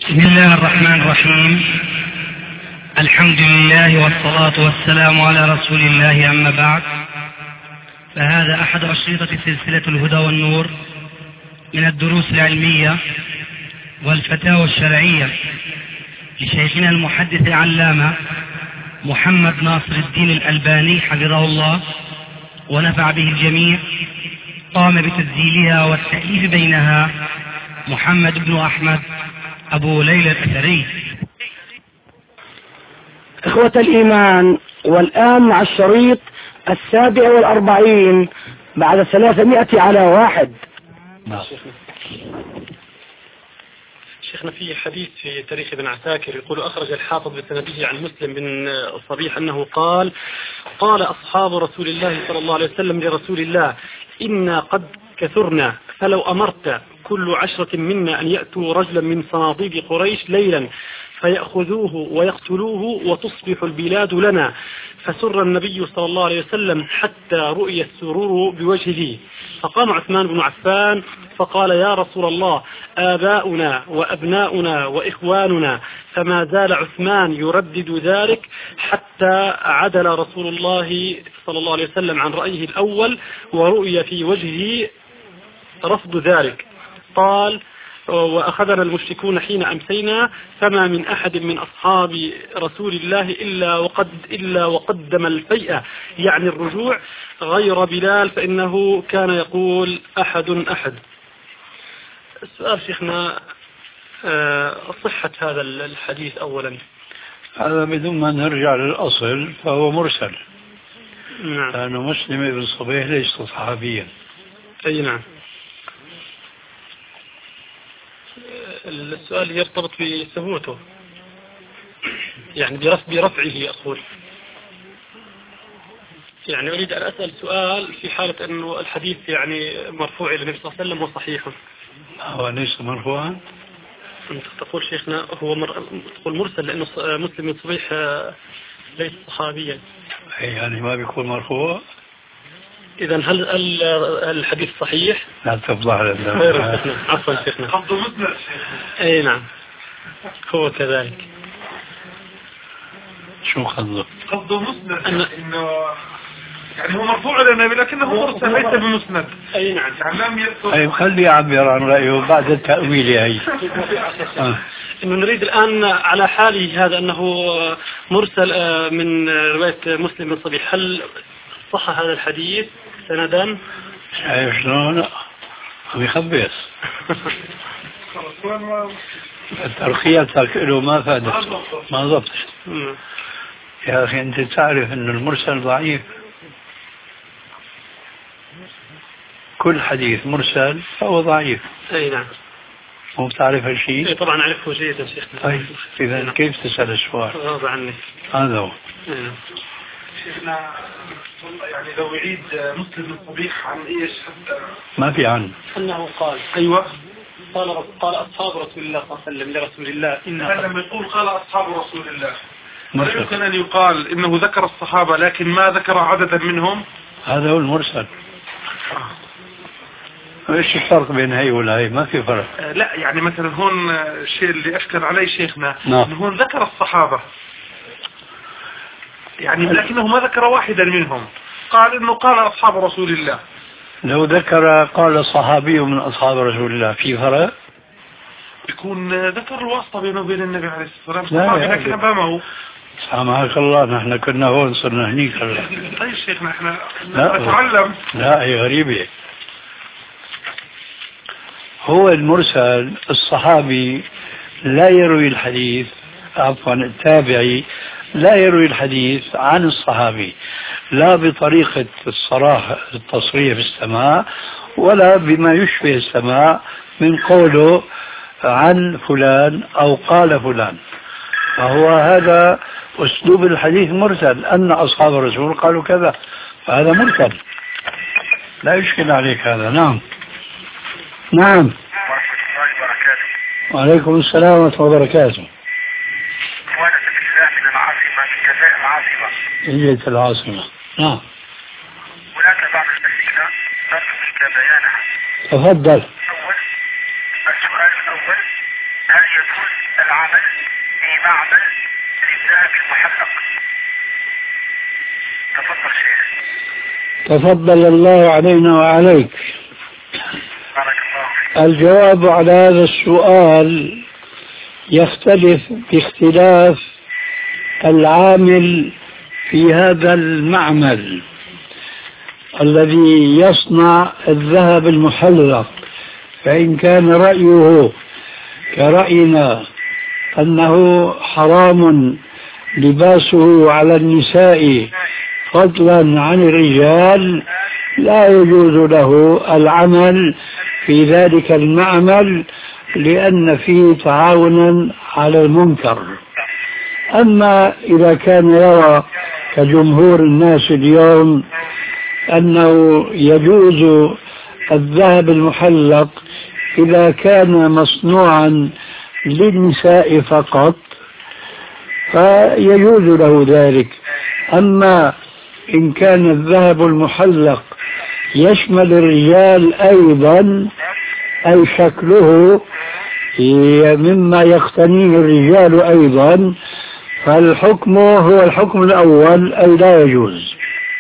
بسم الله الرحمن الرحيم. الحمد لله والصلاة والسلام على رسول الله، أما بعد، فهذا أحد أشرطة سلسلة الهدى والنور من الدروس العلمية والفتاوى الشرعية لشيخنا المحدث العلامة محمد ناصر الدين الألباني حفظه الله ونفع به الجميع. قام بتسجيلها والتأليف بينها محمد بن أحمد أبو ليلى الأثري. إخوة الإيمان، والآن مع الشريط 47 بعد 300 على 1. شيخنا في حديث في تاريخ ابن عساكر يقول أخرج الحافظ بسنده عن مسلم بن الصبيح أنه قال أصحاب رسول الله صلى الله عليه وسلم لرسول الله: إنا قد كثرنا، فلو أمرت كل 10 منا أن يأتوا رجلا من صناديد قريش ليلا فيأخذوه ويقتلوه وتصبح البلاد لنا. فسر النبي صلى الله عليه وسلم حتى رؤي السرور بوجهه، فقام عثمان بن عفان فقال: يا رسول الله، آباؤنا وأبناؤنا وإخواننا. فما زال عثمان يردد ذلك حتى عدل رسول الله صلى الله عليه وسلم عن رأيه الأول ورؤي في وجهه رفض ذلك. قال: وأخذنا المشركون حين أمسينا، فما من أحد من أصحاب رسول الله إلا وقدم الفيئة، يعني الرجوع، غير بلال فإنه كان يقول أحد أحد. السؤال شيخنا، صحة هذا الحديث أولا. هذا بدون ما نرجع للأصل فهو مرسل. نعم. لأنه مسلم بن الصبيح ليس صحابيا. أي نعم. السؤال يرتبط بثبوته، يعني برفعه أقول. يعني أريد أن أسأل سؤال في حالة أنه الحديث يعني مرفوع إلى النبي صلى الله عليه وسلم وصحيح. هو ليس مرفوعا؟ أنت تقول شيخنا هو تقول مرسل لأنه مسلم بن صبيح ليس صحابيا. يعني ما بيكون مرفوع؟ إذا هل الحديث صحيح؟ لا تفضح لنا. خير شيخنا، عفوا شيخنا. قبض مسند. أي نعم، هو كذلك. شو قصدك؟ قبض مسند إنه يعني هو مرفوع إلى النبي لكنه مرسل ليس بمسند. أي نعم. يعني لم يذكر. طيب خليه يعبر عن رأيه بعد التأويل. هي إنه نريد الآن على حاله هذا أنه مرسل من رواية مسلم بن صبيح. هل صح هذا الحديث سندا؟ شايف شلون؟ بيخبص. ترقيتك له ما فادت، ما ضبط. يا أخي أنت تعرف أن المرسل ضعيف. كل حديث مرسل فهو ضعيف. أي نعم. مو بتعرف هالشيء؟ إيه طبعا أعرفه جيدا شيخنا. طيب إذا كيف تسأل السؤال؟ غصب عني. هذا هو. شيخنا يعني لو يعيد مسلم بن صبيح عن ايش حتى ما في عن انه قال. ايوه. قال اصحاب رسول الله صلى الله عليه وسلم لرسول الله لما يقول قال اصحاب رسول الله مرسل. يمكن ان يقال انه ذكر الصحابه لكن ما ذكر عددا منهم. هذا هو المرسل. ايش الفرق بين هي ولا هي؟ ما في فرق. لا يعني مثلا هون الشيء اللي اشكل عليه شيخنا انه هون ذكر الصحابه يعني لكنه ما ذكر واحدا منهم. قال انه قال اصحاب رسول الله. لو ذكر قال صحابي من اصحاب رسول الله في فرق؟ يكون ذكر الواسطه بينه وبين النبي عليه الصلاه لا والسلام لكن امامه. سامحك الله، نحن كنا هون صرنا هنيك هلا. طيب شيخنا احنا نتعلم. لا هي غريبه. هو المرسل الصحابي لا يروي الحديث، عفوا التابعي لا يروي الحديث عن الصحابي، لا بطريقة الصراحة التصريح بالسماع ولا بما يشبه السماع من قوله عن فلان أو قال فلان. فهو هذا أسلوب الحديث مرسل، أن أصحاب الرسول قالوا كذا، فهذا مرسل لا يشكل عليك هذا. نعم. نعم. وعليكم السلام ورحمة الله وبركاته. جيت العاصمة. نعم. هناك بعض الأسئلة ترجو بيانها. تفضل. السؤال الأول: هل يجوز العمل في معمل للذهب المحلق؟ تفضل شيخ. تفضل الله علينا وعليك. بارك الله فيك. الجواب على هذا السؤال يختلف باختلاف العامل في هذا المعمل الذي يصنع الذهب المحلق، فإن كان رأيه كرأينا أنه حرام لباسه على النساء فضلا عن الرجال، لا يجوز له العمل في ذلك المعمل لأن فيه تعاونا على المنكر. أما إذا كان يرى كجمهور الناس اليوم أنه يجوز الذهب المحلق إذا كان مصنوعا للنساء فقط فيجوز له ذلك. أما إن كان الذهب المحلق يشمل الرجال أيضا، أي شكله مما يقتنيه الرجال أيضا، فالحكم هو الحكم الأول، أي لا يجوز.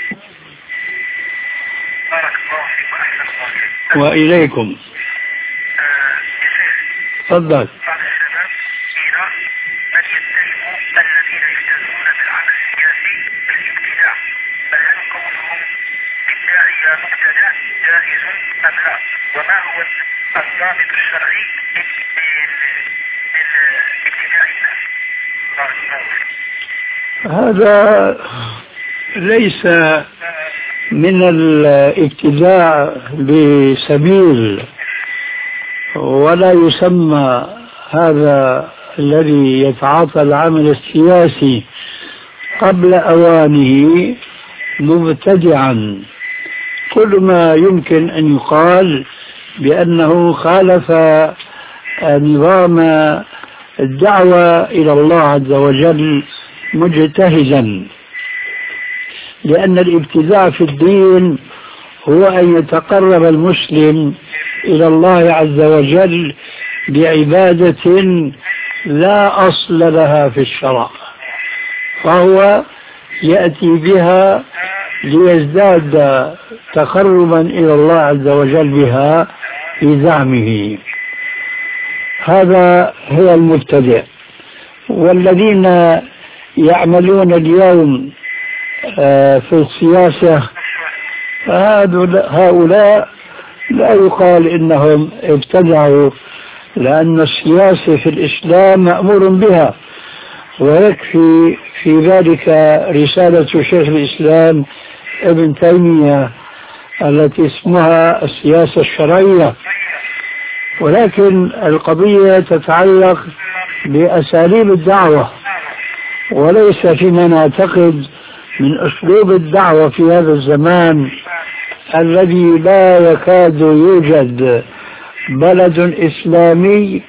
بارك الله فيك وأحسن الله فيك. وإليكم. تفضل. بعض الشباب إيران من يتهموا الذين يجتازون بالعمل السياسي بالابتداع، فهل كونهم بالداعية مبتدع جائز أم لا؟ وما هو الضابط الشرعي لابتداع الناس؟ بارك الله فيك. هذا ليس من الابتداع بسبيل، ولا يسمى هذا الذي يتعاطى العمل السياسي قبل أوانه مبتدعا. كل ما يمكن أن يقال بأنه خالف نظام الدعوة إلى الله عز وجل مجتهدا، لأن الابتداع في الدين هو أن يتقرب المسلم إلى الله عز وجل بعبادة لا أصل لها في الشرع، فهو يأتي بها ليزداد تقربا إلى الله عز وجل بها في زعمه. هذا هو المبتدع. والذين يعملون اليوم في السياسة هؤلاء لا يقال إنهم ابتدعوا، لأن السياسة في الإسلام مأمور بها، ويكفي في ذلك رسالة شيخ الإسلام ابن تيمية التي اسمها السياسة الشرعية. ولكن القضية تتعلق بأساليب الدعوة، وليس فيما نعتقد من أسلوب الدعوة في هذا الزمان الذي لا يكاد يوجد بلد إسلامي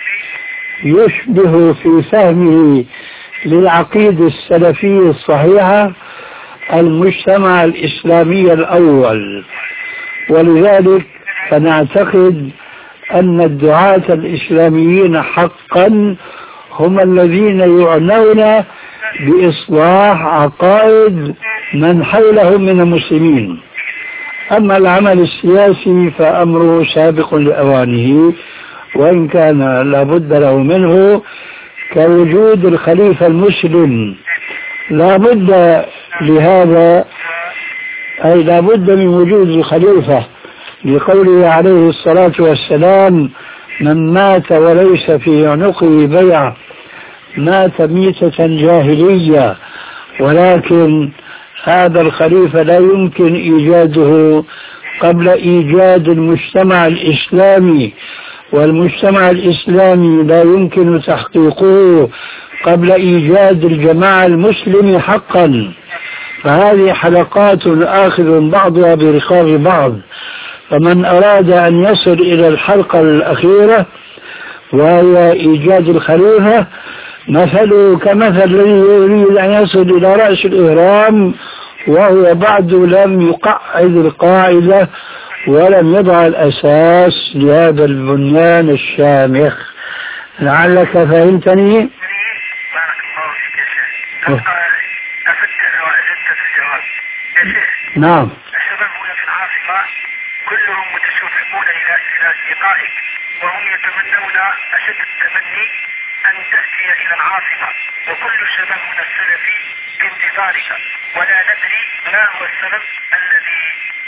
يشبه في فهمه للعقيدة السلفية الصحيحة المجتمع الإسلامي الأول. ولذلك فنعتقد أن الدعاة الإسلاميين حقا هم الذين يعنون بإصلاح عقائد من حولهم من المسلمين. أما العمل السياسي فأمره سابق لأوانه، وإن كان لابد له منه كوجود الخليفة المسلم. لابد لهذا، أي لابد من وجود الخليفة، لقوله عليه الصلاة والسلام: من مات وليس في عنقه بيعة مات ميتة جاهلية. ولكن هذا الخليفة لا يمكن إيجاده قبل إيجاد المجتمع الإسلامي، والمجتمع الإسلامي لا يمكن تحقيقه قبل إيجاد الجماعة المسلمة حقا. فهذه حلقات آخذ بعضها برقاب بعض. فمن أراد أن يصل إلى الحلقة الأخيرة وهي إيجاد الخليفة، مثله كمثل الذي يريد أن يصل إلى رأس الإهرام وهو بعد لم يقعد القاعدة ولم يضع الأساس لهذا البنيان الشامخ. لعلك فهمتني. بارك الله فيك يا شيخ. أفدت وأجدت في الجواب يا شيخ. نعم. الشباب هنا في العاصمة كلهم متشوفون إلى لقائك، وهم يتمنون أشد التمني أن تأتي إلى العاصمة، وكل الشباب هنا السلفي في انتظارك، ولا ندري ما هو السبب الذي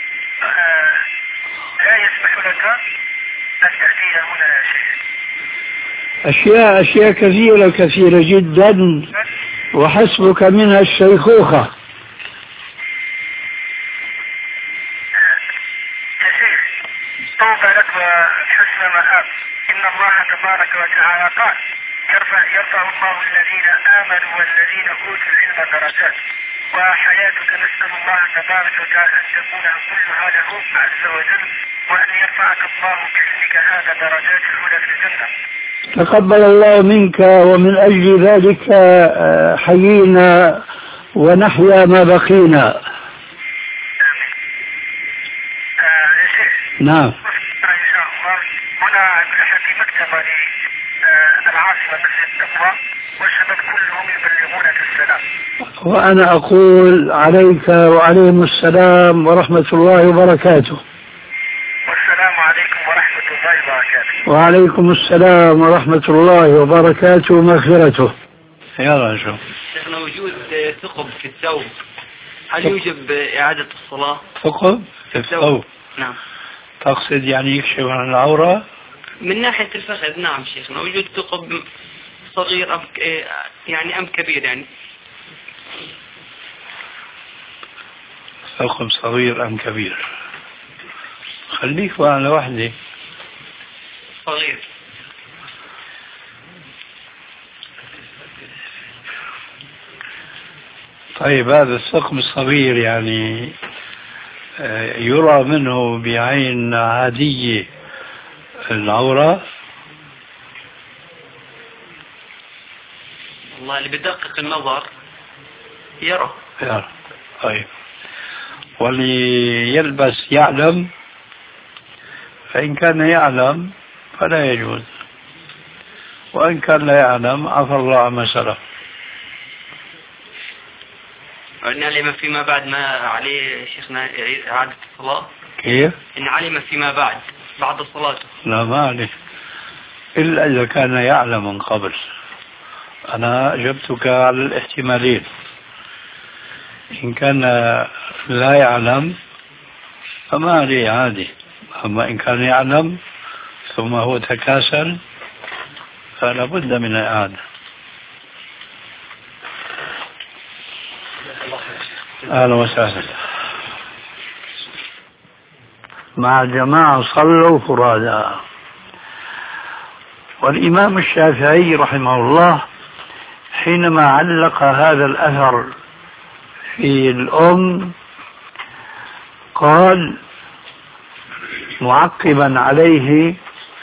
لا يسمح لك أن تأتي هنا يا شيخ. أشياء كثيرة جدا، وحسبك منها الشيخوخة. يا شيخ طوبى لك وحسن مآب. إن الله تبارك وتعالى قال يرفع الله الذين آمنوا والذين أوتوا العلم درجات، وحياتك نسأل الله تبارك وتعالى أن تكون كلها له عز وجل، وأن يرفعك الله بعلمك هذا درجات الأولى في الجنة. تقبل الله منك، ومن أجل ذلك حيينا ونحيا ما بقينا. آمين. يا شيخ. نعم. إن شاء الله هنا في مكتبة للعاصمة مسجد التقوى، والشباب كلهم يبلغونك السلام. وأنا أقول عليك وعليهم السلام ورحمة الله وبركاته. والسلام عليكم ورحمة الله وبركاته. وعليكم السلام ورحمة الله وبركاته ومغفرته. يلا شوف. شيخنا وجود ثقب في الثوب هل يوجب إعادة الصلاة؟ ثقب في الثوب؟ نعم. تقصد يعني يكشف عن العورة؟ من ناحية الفخذ نعم شيخنا، وجود ثقب صغير أم كبير يعني. ثقب صغير أم كبير؟ خليك بقى على وحدة. صغير. طيب هذا الثقب الصغير يعني يرى منه بعين عادية العورة؟ والله اللي بدقق النظر يرى. طيب، واللي يلبس يعلم، فإن كان يعلم فلا يجوز، وإن كان لا يعلم عفى الله عما سلف. إن علم فيما بعد ما عليه شيخنا إعادة الصلاة. كيف؟ إن علم فيما بعد صلاته. لا ما عليه، إلا إذا كان يعلم من قبل. أنا أجبتك على الاحتمالين. إن كان لا يعلم فما عليه عادي، أما إن كان يعلم ثم هو تكاسل فلا بد من الإعادة. أهلا وسهلا. مع الجماعة صلوا فرادا. والإمام الشافعي رحمه الله حينما علق هذا الأثر في الأم قال معقبا عليه: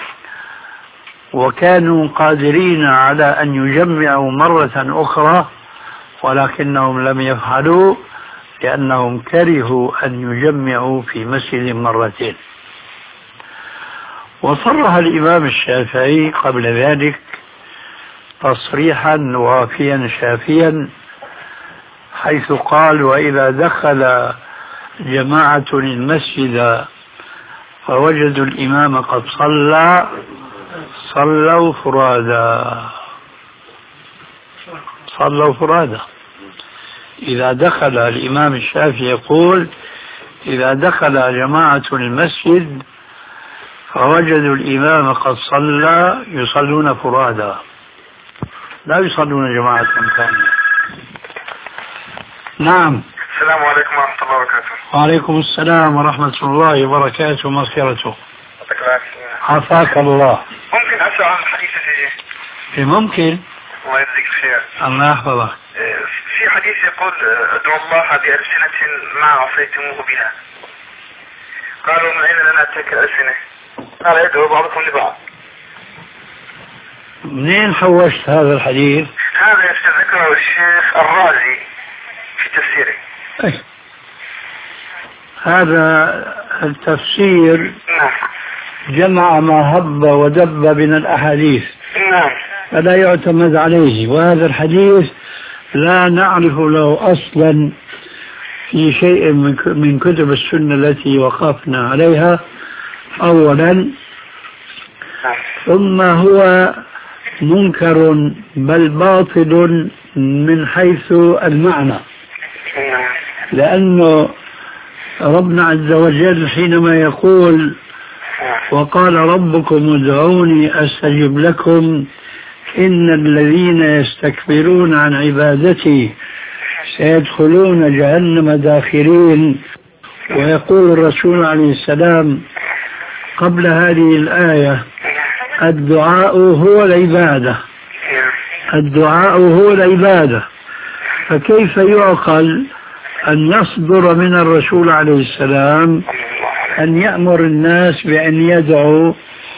وكانوا قادرين على أن يجمعوا مرة أخرى ولكنهم لم يفعلوا لأنهم كرهوا أن يجمعوا في مسجد مرتين. وصرح الإمام الشافعي قبل ذلك تصريحا وافيا شافيا حيث قال: وإذا دخل جماعة المسجد فوجدوا الإمام قد صلى صلوا فرادا. إذا دخل الإمام الشافعي يقول: إذا دخل جماعة المسجد فوجدوا الإمام قد صلى يصلون فرادا، لا يصلون جماعة كاملة. نعم. السلام عليكم ورحمة الله وبركاته. وعليكم السلام ورحمة الله وبركاته ومغفرته. عافاك الله. ممكن أسأل عن حديث ممكن. الله يجزيك الخير. الله يحفظك. في حديث يقول: ادعوا الله بألسنة ما عصيتموه بها. قالوا: من أين لنا تلك الألسنة؟ قال: ادعوا بعضكم لبعض. منين حوشت هذا الحديث؟ هذا يذكره الشيخ الرازي في تفسيره. هذا التفسير نعم. جمع ما هب ودب من الأحاديث. فلا يعتمد عليه. وهذا الحديث لا نعرف له أصلا في شيء من كتب السنة التي وقفنا عليها أولا، ثم هو منكر بل باطل من حيث المعنى، لأنه ربنا عز وجل حينما يقول وقال ربكم ادعوني أستجب لكم إن الذين يستكبرون عن عبادتي سيدخلون جهنم داخرين، ويقول الرسول عليه السلام قبل هذه الآية الدعاء هو العبادة، الدعاء هو العبادة. فكيف يعقل أن يصدر من الرسول عليه السلام أن يأمر الناس بأن يدعوا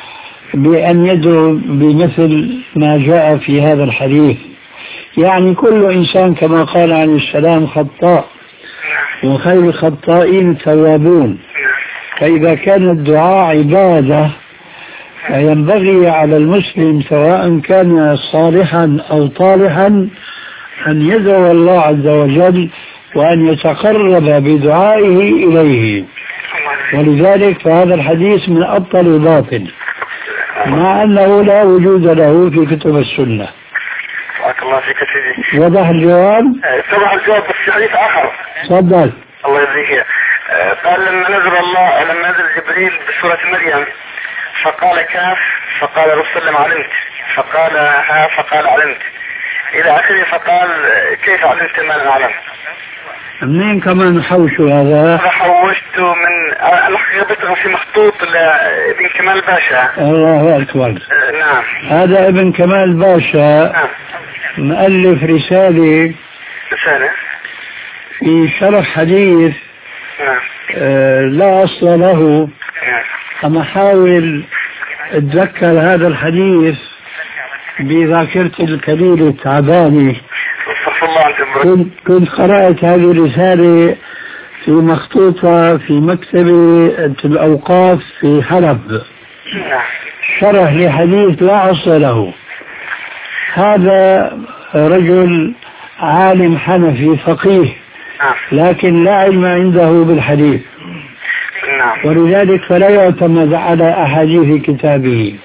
بمثل ما جاء في هذا الحديث؟ يعني كل إنسان كما قال عليه السلام خطاء، وخير الخطائين التوابون. فإذا كان الدعاء عبادة فينبغي على المسلم سواء كان صالحا أو طالحا أن يدعو الله عز وجل وأن يتقرب بدعائه إليه. ولذلك فهذا الحديث من أبطل الباطل، مع أنه لا وجود له في كتب السنة. بارك الله فيك سيدي. وضح الجواب؟ وضح الجواب، بس حديث آخر. تفضل. الله يجزيك. قال لما نزل جبريل بسورة مريم فقال كاف، فقال رسول علمت، فقال ها، فقال علمت إلى آخره، فقال كيف علمت ما لم أعلم؟ منين كمان حوشوا هذا؟ حوشته من الحقيقة في مخطوط لابن كمال باشا. الله أكبر. نعم. هذا ابن كمال باشا. نعم. مؤلف رسالة في شرح حديث. نعم. لا أصل له. نعم. أما حاول أتذكر هذا الحديث بذاكرتي الكبيرة التعبانة. كنت قرأت هذه الرسالة في مخطوطة في مكتبة الأوقاف في حلب، شرح لحديث لا أصل له. هذا رجل عالم حنفي فقيه، لكن لا علم عنده بالحديث، ولذلك فلا يعتمد على أحاديث كتابه.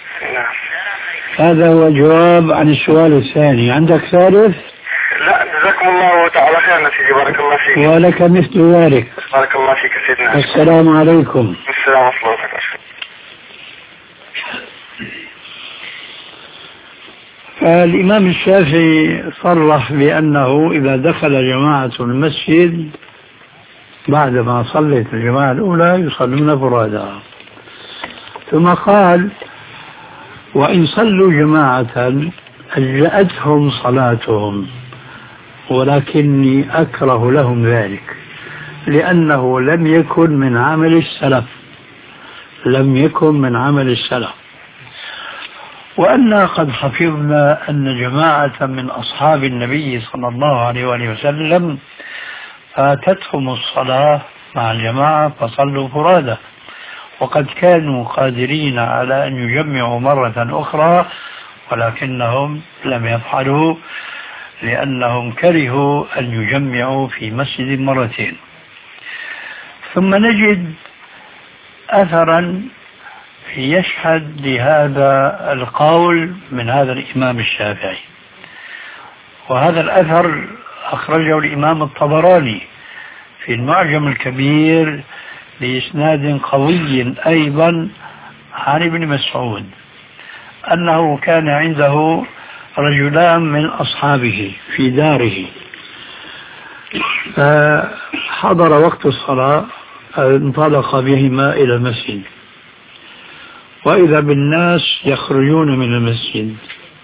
هذا هو الجواب عن السؤال الثاني. عندك ثالث؟ لا، جزاكم الله تعالى خيرا سيدي، بارك الله فيك. ولك مثل ذلك. بارك الله فيك سيدنا. السلام عليكم. السلام ورحمة الله وبركاته. فالإمام الشافعي صرح بأنه إذا دخل جماعة المسجد بعدما صلت الجماعة الأولى يصلون فرادا، ثم قال وإن صلوا جماعة أجزأتهم صلاتهم ولكني أكره لهم ذلك لأنه لم يكن من عمل السلف، لم يكن من عمل السلف. وأنا قد حفظنا أن جماعة من أصحاب النبي صلى الله عليه وآله وسلم فاتتهم الصلاة مع الجماعة فصلوا فرادى، وقد كانوا قادرين على أن يجمعوا مرة أخرى ولكنهم لم يفعلوا لأنهم كرهوا أن يجمعوا في مسجد مرتين. ثم نجد أثرا يشهد لهذا القول من هذا الإمام الشافعي، وهذا الأثر أخرجه الإمام الطبراني في المعجم الكبير بإسناد قوي أيضا عن ابن مسعود أنه كان عنده رجلان من أصحابه في داره، فحضر وقت الصلاة انطلق بهما إلى المسجد، وإذا بالناس يخرجون من المسجد،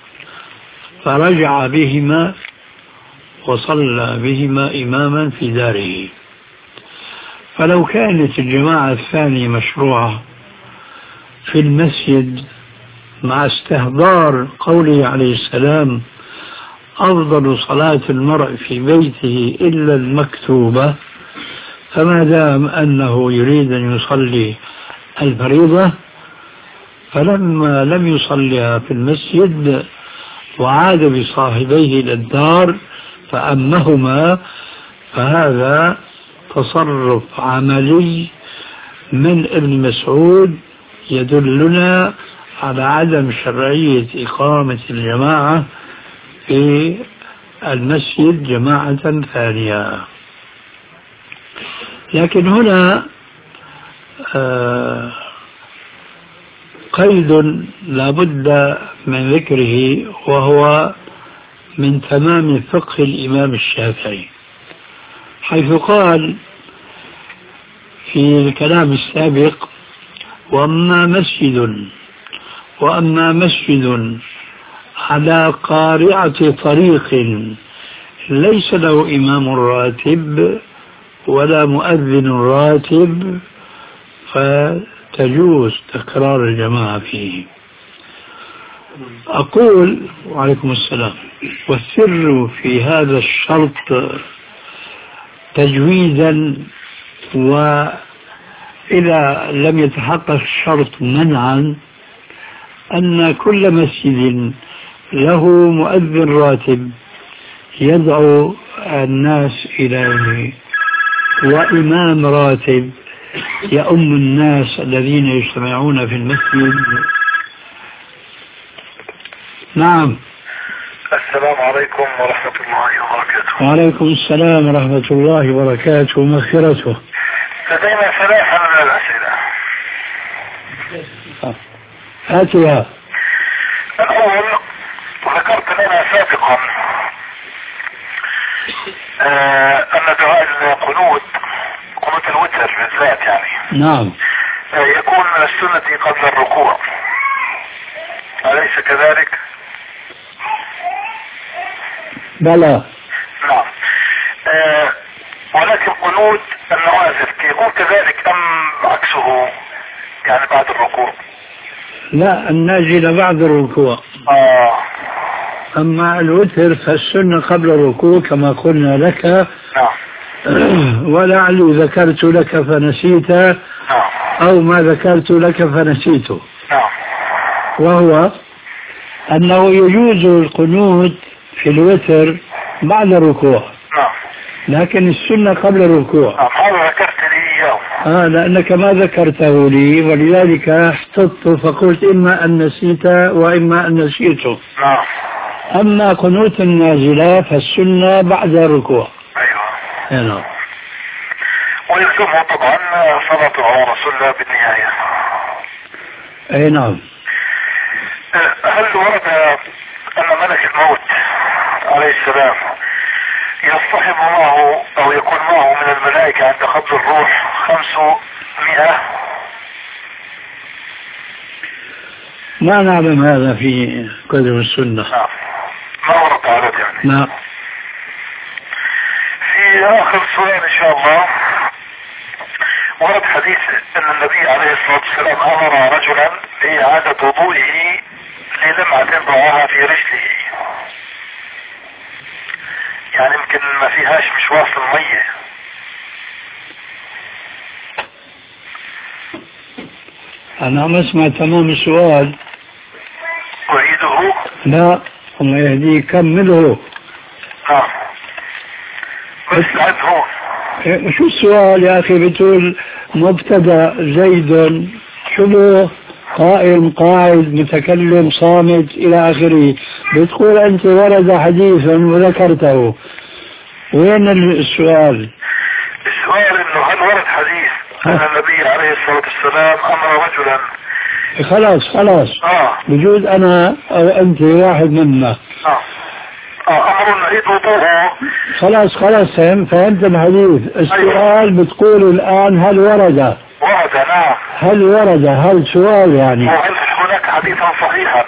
فرجع بهما وصلى بهما إماما في داره. فلو كانت الجماعة الثانية مشروعة في المسجد مع استهدار قوله عليه السلام أفضل صلاة المرء في بيته إلا المكتوبة، فما دام أنه يريد أن يصلي الفريضة فلما لم يصلها في المسجد وعاد بصاحبيه إلى الدار فأمهما، فهذا تصرف عملي من ابن مسعود يدلنا على عدم شرعية إقامة الجماعة في المسجد جماعة ثانية. لكن هنا قيد لا بد من ذكره، وهو من تمام فقه الإمام الشافعي، حيث قال في الكلام السابق: وأما مسجد على قارعة طريق ليس له إمام راتب ولا مؤذن راتب فتجوز تكرار الجماعة فيه. أقول وعليكم السلام: والسر في هذا الشرط تجويزا، وإذا لم يتحقق الشرط منعا، أن كل مسجد له مؤذن راتب يدعو الناس إليه وإمام راتب يؤم الناس الذين يجتمعون في المسجد. نعم. السلام عليكم ورحمة الله وبركاته. وعليكم السلام ورحمة الله وبركاته ومغفرته. لدينا ثلاثة من الأسئلة. هاتها. الأول، ذكرت لنا سابقا أن دعاء القنوت، قنوت الوتر بالذات يعني، نعم، يكون من السنة قبل الركوع، أليس كذلك؟ بلى. نعم. ولكن قنوت النوازل يكون كذلك أم عكسه، يعني بعد الركوع؟ لا، النازلة بعد الركوع. أما الوتر فالسنة قبل الركوع كما قلنا لك. نعم. ولعلي ذكرت لك فنسيت، نعم، أو ما ذكرت لك فنسيته. نعم. وهو أنه يجوز القنوت في الوتر بعد الركوع. نعم. لكن السنة قبل الركوع. نعم، هذا ذكرت لي إياه. لأنك ما ذكرته لي، ولذلك احتطت فقلت إما أن نسيت وإما أن نسيته. نعم. أما قنوت النازلة فالسنة بعد الركوع. أيوة. نعم. ويلزمه طبعا صلاة على رسول الله بالنهاية. أي نعم. هل ورد أن ملك الموت عليه السلام يصطحب معه أو يكون معه من الملائكة عند قبض الروح 500؟ ما نعلم هذا في كتب السنة. نعم، ما ورد عدد يعني. نعم. في آخر سؤال إن شاء الله، ورد حديث أن النبي عليه الصلاة والسلام أمر رجلا بإعادة وضوئه للمعة رآها في رجله، يعني يمكن ما فيهاش مش واصل مية. أنا ما أسمع تمام السؤال. أعيده؟ لا، الله يهديك كمله. بس عد هون. شو السؤال يا أخي؟ بتقول مبتدأ زيد، شنو؟ قائم، قاعد، متكلم، صامت، إلى آخره. بتقول أنت ورد حديث وذكرته، وين السؤال؟ السؤال إنه هل ورد حديث أن النبي عليه الصلاة والسلام أمر رجلا؟ خلاص. بجوز أنا أو أنت واحد منا. أمر نعيد وضوءه. خلاص فهمت الحديث. السؤال بتقول الآن هل ورد؟ ورد، نعم. هل ورد؟ هل سؤال يعني؟ وهل هناك حديثا صحيحا؟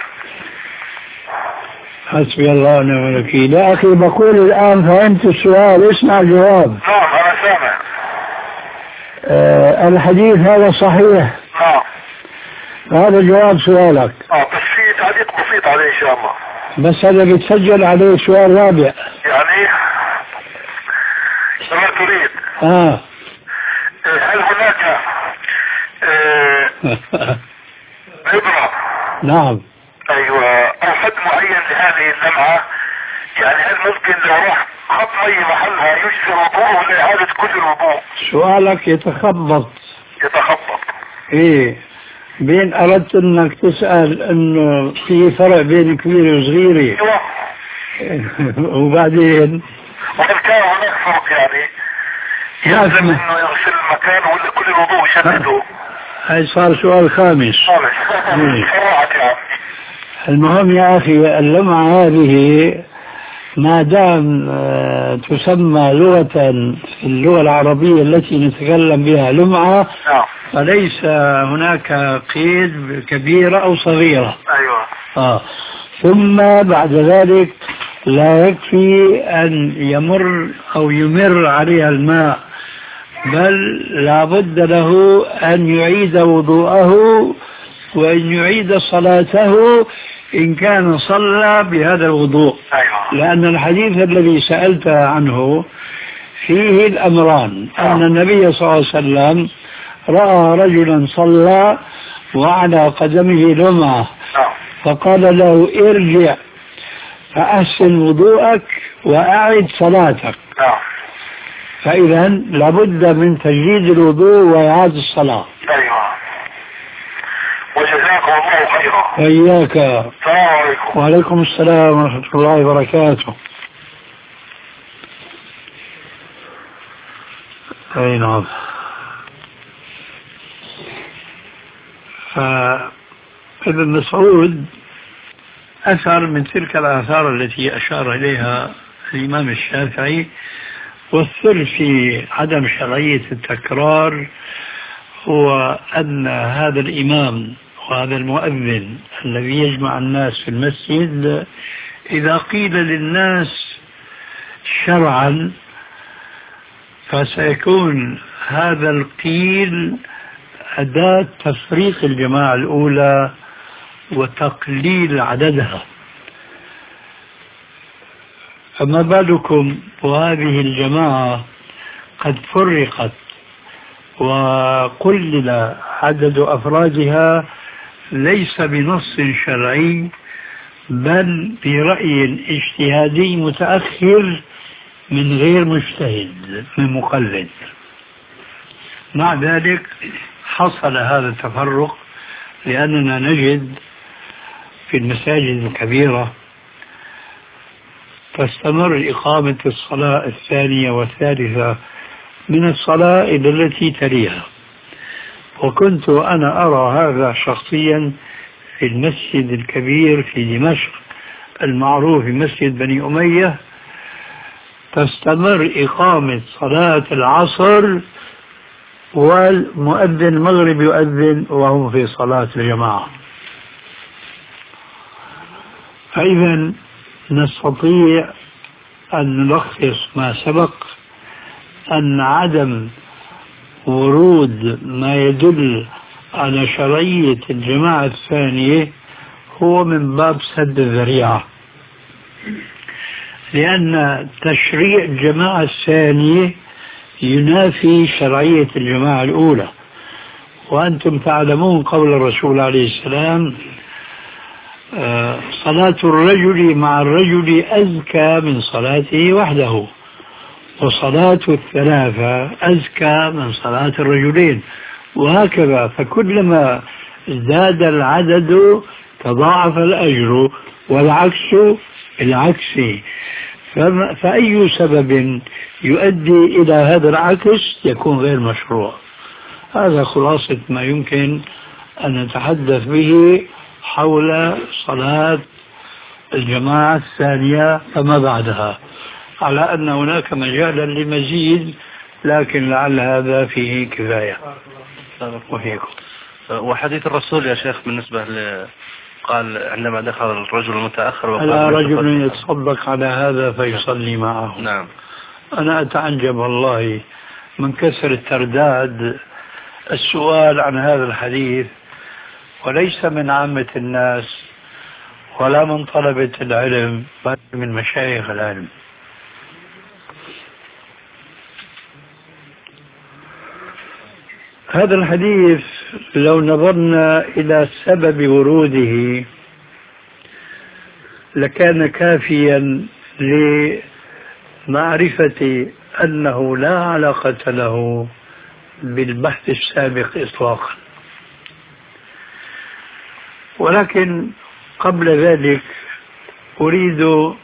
حسبي الله ونعم الوكيل. يا أخي بقول الآن فهمت السؤال، اسمع الجواب. نعم، أنا سامع. الحديث هذا صحيح. نعم. هذا جواب سؤالك. بس في تعليق بسيط عليه إن شاء الله. بس هذا بيتسجل عليه سؤال رابع. يعني ما تريد؟ هل هناك الخبرة. نعم. ايوه، او حد معين لهذه اللمعة، يعني هل ممكن لو راح خط مي محلها يجزي الوضوء ولا اعادة كل الوضوء؟ سؤالك يتخبط. يتخبط. ايه، بين اردت انك تسأل انه في فرق بين كبيرة وصغيرة. ايوه. وبعدين وهل كان هناك فرق يعني يلزم انه يغسل المكان ولا كل الوضوء يشدده؟ هاي صار سؤال خامس. المهم يا أخي، اللمعة هذه ما دام تسمى لغة في اللغة العربية التي نتكلم بها لمعة، فليس هناك قيد كبيرة أو صغيرة. أيوة. ثم بعد ذلك لا يكفي أن يمر أو يمر عليها الماء، بل لا بد له أن يعيد وضوءه وأن يعيد صلاته إن كان صلى بهذا الوضوء. لأن الحديث الذي سألت عنه فيه الأمران، أن النبي صلى الله عليه وسلم رأى رجلا صلى وعلى قدمه لمعة، فقال له ارجع فأحسن وضوءك وأعد صلاتك. فإذا لابد من تجديد الوضوء وإعادة الصلاة. أيوة. وجزاكم الله خيرا. إياك. السلام عليكم. وعليكم السلام ورحمة الله وبركاته. أي نعم. فابن مسعود أثر من تلك الآثار التي أشار إليها الإمام الشافعي، والسر في عدم شرعية التكرار هو أن هذا الإمام وهذا المؤذن الذي يجمع الناس في المسجد إذا قيل للناس شرعا فسيكون هذا القيل أداة تفريق الجماعة الأولى وتقليل عددها، فما بالكم وهذه الجماعة قد فرقت وقلل عدد أفرادها ليس بنص شرعي بل برأي اجتهادي متأخر من غير مجتهد، من مقلد. مع ذلك حصل هذا التفرق، لأننا نجد في المساجد الكبيرة تستمر إقامة الصلاة الثانية والثالثة من الصلاة إلى التي تليها. وكنت أنا أرى هذا شخصيا في المسجد الكبير في دمشق المعروف بمسجد بني أمية، تستمر إقامة صلاة العصر والمؤذن المغرب يؤذن وهم في صلاة الجماعة. فإذا نستطيع أن نلخص ما سبق أن عدم ورود ما يدل على شرعية الجماعة الثانية هو من باب سد الذريعة، لأن تشريع الجماعة الثانية ينافي شرعية الجماعة الأولى. وأنتم تعلمون قول الرسول عليه السلام صلاة الرجل مع الرجل أزكى من صلاته وحده، وصلاة الثلاثة أزكى من صلاة الرجلين، وهكذا. فكلما ازداد العدد تضاعف الأجر، والعكس بالعكس. فأي سبب يؤدي إلى هذا العكس يكون غير مشروع. هذا خلاصة ما يمكن أن نتحدث به حول صلاة الجماعة الثانية فما بعدها، على أن هناك مجالا لمزيد، لكن لعل هذا فيه كفاية. وفيكم. وحديث الرسول يا شيخ بالنسبة قال عندما دخل الرجل المتأخر وقال ألا رجل يتصدق على هذا فيصلي معه. نعم. أنا أتعجب والله من كثر الترداد السؤال عن هذا الحديث، وليس من عامة الناس ولا من طلبة العلم بل من مشايخ العلم. هذا الحديث لو نظرنا إلى سبب وروده لكان كافيا لمعرفة أنه لا علاقة له بالبحث السابق إطلاقا. ولكن قبل ذلك أريد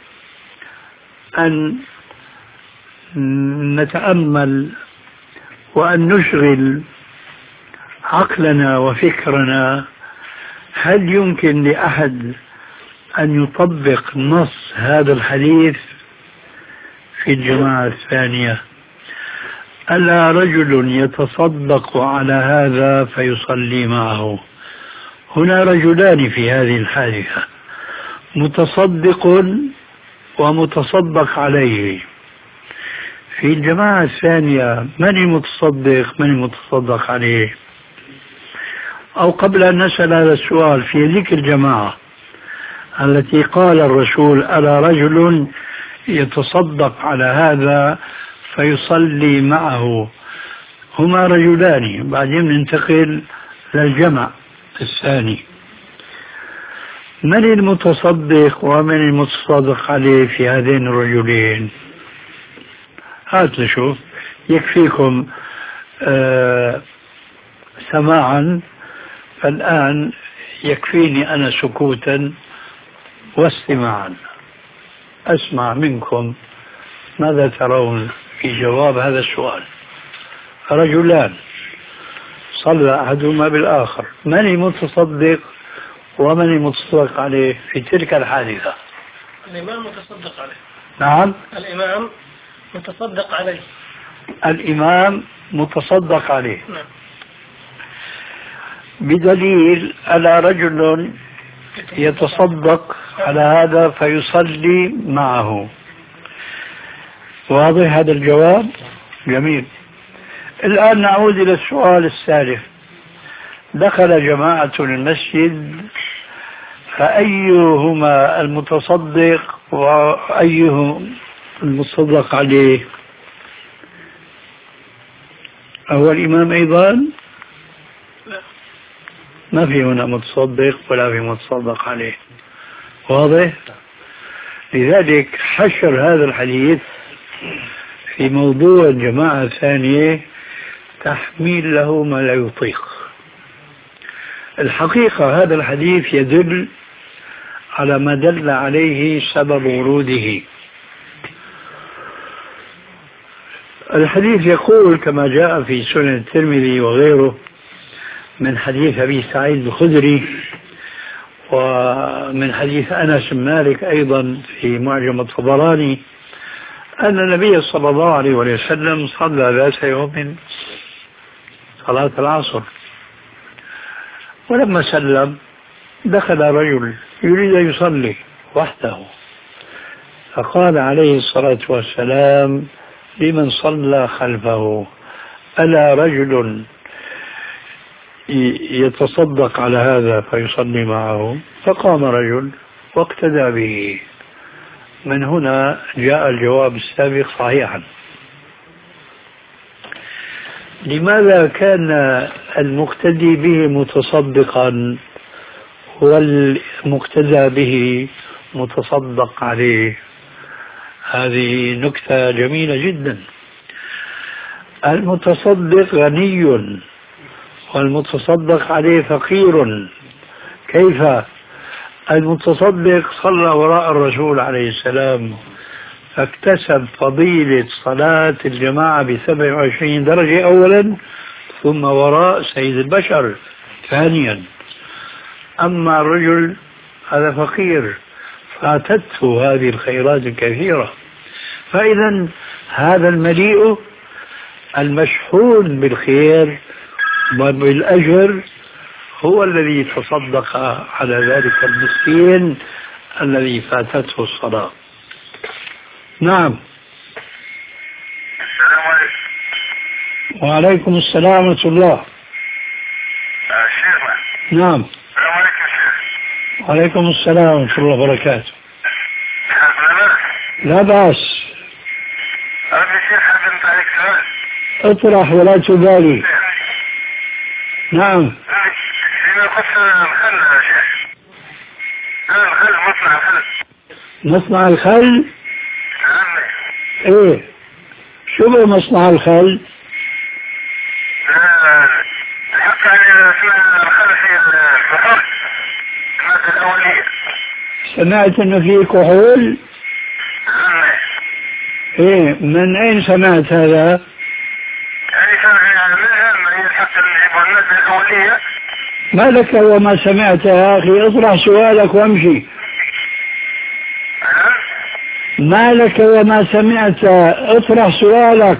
أن نتأمل وأن نشغل عقلنا وفكرنا. هل يمكن لأحد أن يطبق نص هذا الحديث في الجماعة الثانية؟ ألا رجل يتصدق على هذا فيصلي معه. هنا رجلان في هذه الحادثة، متصدق ومتصدق عليه. في الجماعة الثانية من المتصدق من المتصدق عليه؟ أو قبل أن نسأل هذا السؤال، في ذيك الجماعة التي قال الرسول ألا رجل يتصدق على هذا فيصلي معه، هما رجلان. بعدين ننتقل للجمع الثاني، من المتصدق ومن المتصدق عليه في هذين الرجلين؟ هات نشوف. يكفيكم سماعا، فالآن يكفيني أنا سكوتا واستماعا. أسمع منكم ماذا ترون في جواب هذا السؤال. رجلان صلى أحدهما بالآخر، من المتصدق ومن المتصدق عليه في تلك الحادثة؟ الإمام متصدق عليه. نعم، الإمام متصدق عليه. الإمام متصدق عليه. نعم. بدليل ألا رجل يتصدق على هذا فيصلي معه. واضح هذا الجواب؟ جميل. الآن نعود إلى السؤال السالف. دخل جماعة المسجد، فأيهما المتصدق وأيهم المتصدق عليه؟ هو الإمام أيضا؟ ما في هنا متصدق ولا في متصدق عليه. واضح؟ لذلك حشر هذا الحديث في موضوع الجماعة الثانية تحميل له ما لا يطيق. الحقيقة هذا الحديث يدل على ما دل عليه سبب وروده. الحديث يقول كما جاء في سنن الترمذي وغيره من حديث أبي سعيد الخدري، ومن حديث أنس بن مالك أيضا في معجم الطبراني، أن النبي صلى الله عليه وسلم صلى ذات يوم صلاة العصر، ولما سلم دخل رجل يريد أن يصلي وحده، فقال عليه الصلاة والسلام لمن صلى خلفه ألا رجل يتصدق على هذا فيصلي معه؟ فقام رجل واقتدى به. من هنا جاء الجواب السابق صحيحا. لماذا كان المقتدي به متصدقا والمقتدى به متصدق عليه؟ هذه نكتة جميلة جدا. المتصدق غني والمتصدق عليه فقير. كيف؟ المتصدق صلى وراء الرسول عليه السلام فاكتسب فضيلة صلاة الجماعة ب27 درجة أولا، ثم وراء سيد البشر ثانيا. أما الرجل هذا فقير فاتته هذه الخيرات الكثيرة. فإذا هذا المليء المشحون بالخير وبالأجر هو الذي تصدق على ذلك المسكين الذي فاتته الصلاة. نعم. السلام عليكم. وعليكم السلام ورحمة الله. شيخنا. نعم. السلام عليكم شيخ. وعليكم السلام ورحمة الله وبركاته. لا بأس. أنا شيخ حبيت عليك سؤال. اطرح ولا تبالي. نعم. فيما يخص الخل يا شيخ. الخل مصنع الخل. مصنع الخل؟ ايه شو هو مصنع الخل؟ الحق يعني اسمها الخل في الكحول المادة الأولية. سمعت انه في كحول؟ ايه من اين سمعت هذا؟ يعني سمع منها من حتى المادة الأولية. ما لك وما سمعت يا اخي، اطرح سؤالك وامشي. ما لك وما سمعت، اطرح سؤالك.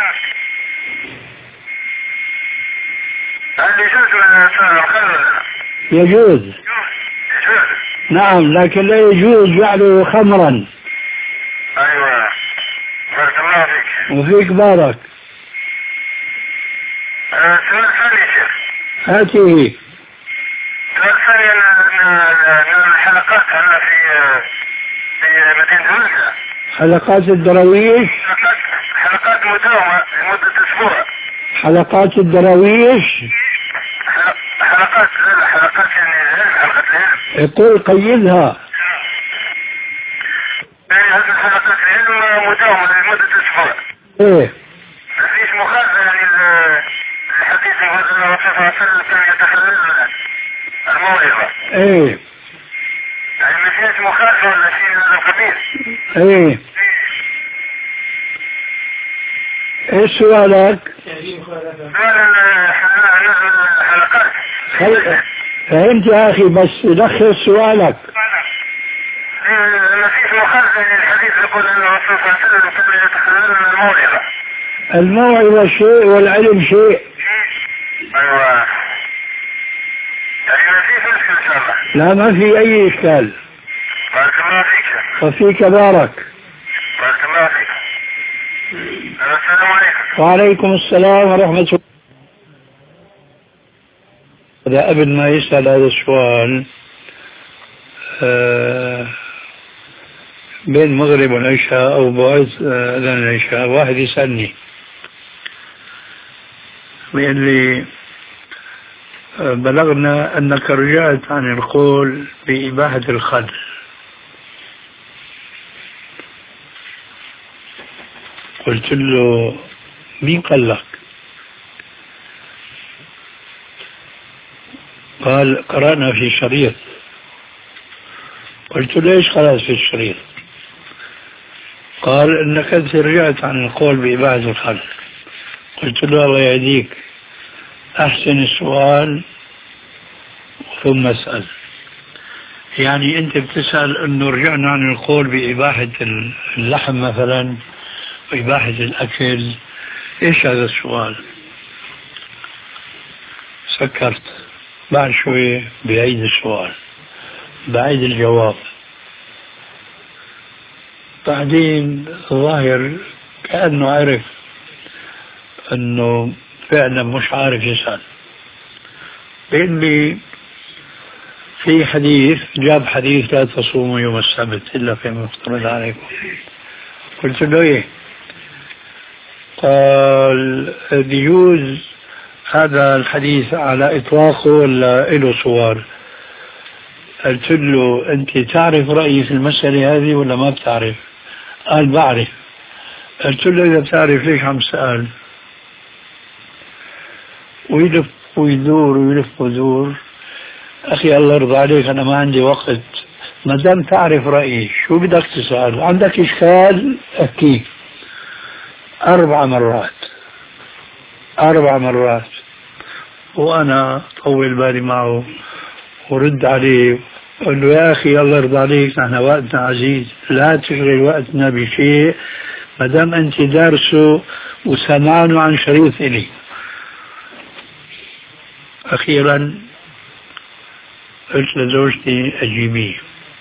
يجوز. نعم لكن لا يجوز جعله خمرا. ايوه بارك الله فيك. وفيك بارك. سؤال ثاني يا شيخ. هاته. سؤال ثاني من الحلقات هنا في مدينة هولندا. حلقات الدراويش. حلقات مداومة لمدة أسبوع. حلقات الدراويش. حلقات يعني حلقات العلم. يقول قيدها. يعني هذه الحلقات العلم مداومة لمدة أسبوع. ايه. مفيش مخالفة يعني الحديث يقول أن الرسول صلى الله عليه وسلم كان يتخلل الموعظة. ايه. يعني مفيش مخالفة ولا شيء من هذا القبيل. ايه. ايش سؤالك؟ الحلقات. فهمت يا اخي بس لخص سؤالك. ما فيش مخالفة للحديث يقول ان الرسول صلى الله عليه وسلم كان يتخلل من الموعظة. الموعظة شيء والعلم شيء. ايوه. يعني ما فيش مشكلة ان شاء الله. لا ما في اي اشكال. بارك الله فيك. وفيك بارك. بارك الله فيك. السلام عليكم. وعليكم السلام ورحمة الله. هذا قبل ما يسأل هذا السؤال بين المغرب والعشاء أو بعد أذان العشاء واحد يسألني بيقول لي بلغنا أنك رجعت عن القول بإباحة الخل. قلت له مين قال لك؟ قال قرأنا في شريط. قلت له ليش قرأت في الشريط؟ قال انك انت رجعت عن القول بإباحة الخل. قلت له الله يهديك احسن السؤال ثم اسأل. يعني انت بتسأل انه رجعنا عن القول بإباحة اللحم مثلا وإباحة الأكل. إيش هذا السؤال؟ سكرت بعد شوي بعيد السؤال بعيد الجواب. بعدين الظاهر كأنه عرف أنه فعلا مش عارف يسأل. بيقول لي في حديث جاب حديث لا تصوموا يوم السبت إلا فيما افترض عليكم. قلت له إيه؟ قال يجوز هذا الحديث على إطلاقه ولا له صور؟ قلت له أنت تعرف رأيي في المسألة هذه ولا ما بتعرف؟ قال بعرف. قلت له إذا بتعرف ليش عم سأل؟ ويلف ويدور ويلف ويدور. أخي الله يرضى عليك أنا ما عندي وقت. ما دام تعرف رأيي شو بدك تسأل؟ عندك إشكال أحكي. 4 مرات وأنا طول بالي معه ورد عليه قل له يا أخي الله يرضى عليك نحن وقتنا عزيز لا تشغل وقتنا بشيء ما دام أنت دارسه وسمعانه عن شريط إلي. أخيرا قلت لزوجتي أجيبيه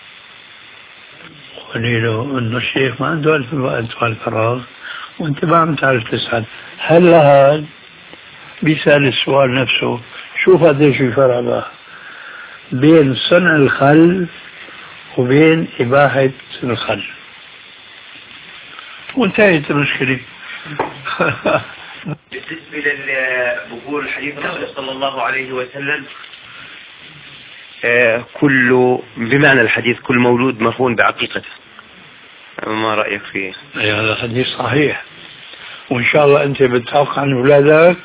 قولي له أنه الشيخ ما عنده الوقت والفراغ وانت ما عم تعرف تسأل. هلا هاد بيسأل السؤال نفسه شوف قديش الفرق بقى بين صنع الخل وبين إباحة الخل وانتهت المشكلة. بالنسبة بقول حديث الرسول صلى الله عليه وسلم كل بمعنى الحديث كل مولود مرهون بعقيقته، ما رأيك فيه؟ هذا حديث صحيح، وإن شاء الله أنت بتتوقع عن أولادك.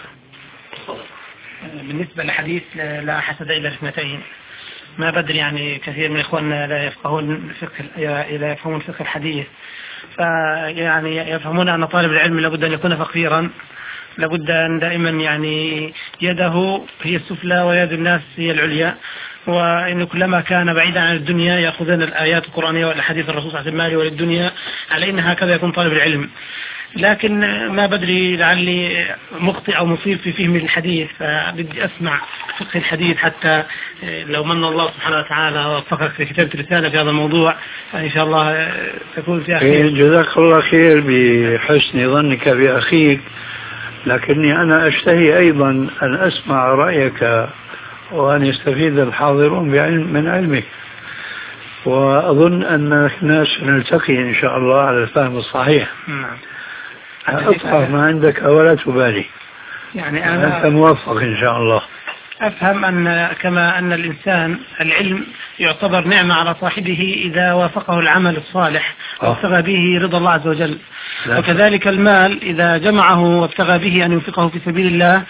بالنسبة لحديث لا حسد إلا اثنتين، ما بدري يعني كثير من إخواننا لا يفقهون فقه الحديث، فيعني يفهمون أن طالب العلم لابد أن يكون فقيرا، لابد أن دائما يعني يده هي السفلى ويد الناس هي العليا، وإن كلما كان بعيدا عن الدنيا يأخذون الآيات القرآنية والحديث الرسول صلى الله عليه وسلم مالي وللدنيا، على أن هكذا يكون طالب العلم. لكن ما بدري لعلي مخطئ أو مصيب في فهم الحديث، فبدي أسمع فقه الحديث حتى لو من الله سبحانه وتعالى ووفقك في كتابة رسالة في هذا الموضوع فإن شاء الله تكون فيها خير. جزاك الله خير بحسن ظنك بأخيك، لكني أنا أشتهي أيضا أن أسمع رأيك وأن يستفيد الحاضرون من علمك، وأظن أن الناس نلتقي إن شاء الله على الفهم الصحيح. أفهم ما عندك ولا تبالي، يعني أنت موفق إن شاء الله. أفهم أن كما أن الإنسان العلم يعتبر نعمة على صاحبه إذا وافقه العمل الصالح وابتغى به رضا الله عز وجل، وكذلك المال إذا جمعه وابتغى به أن ينفقه في سبيل الله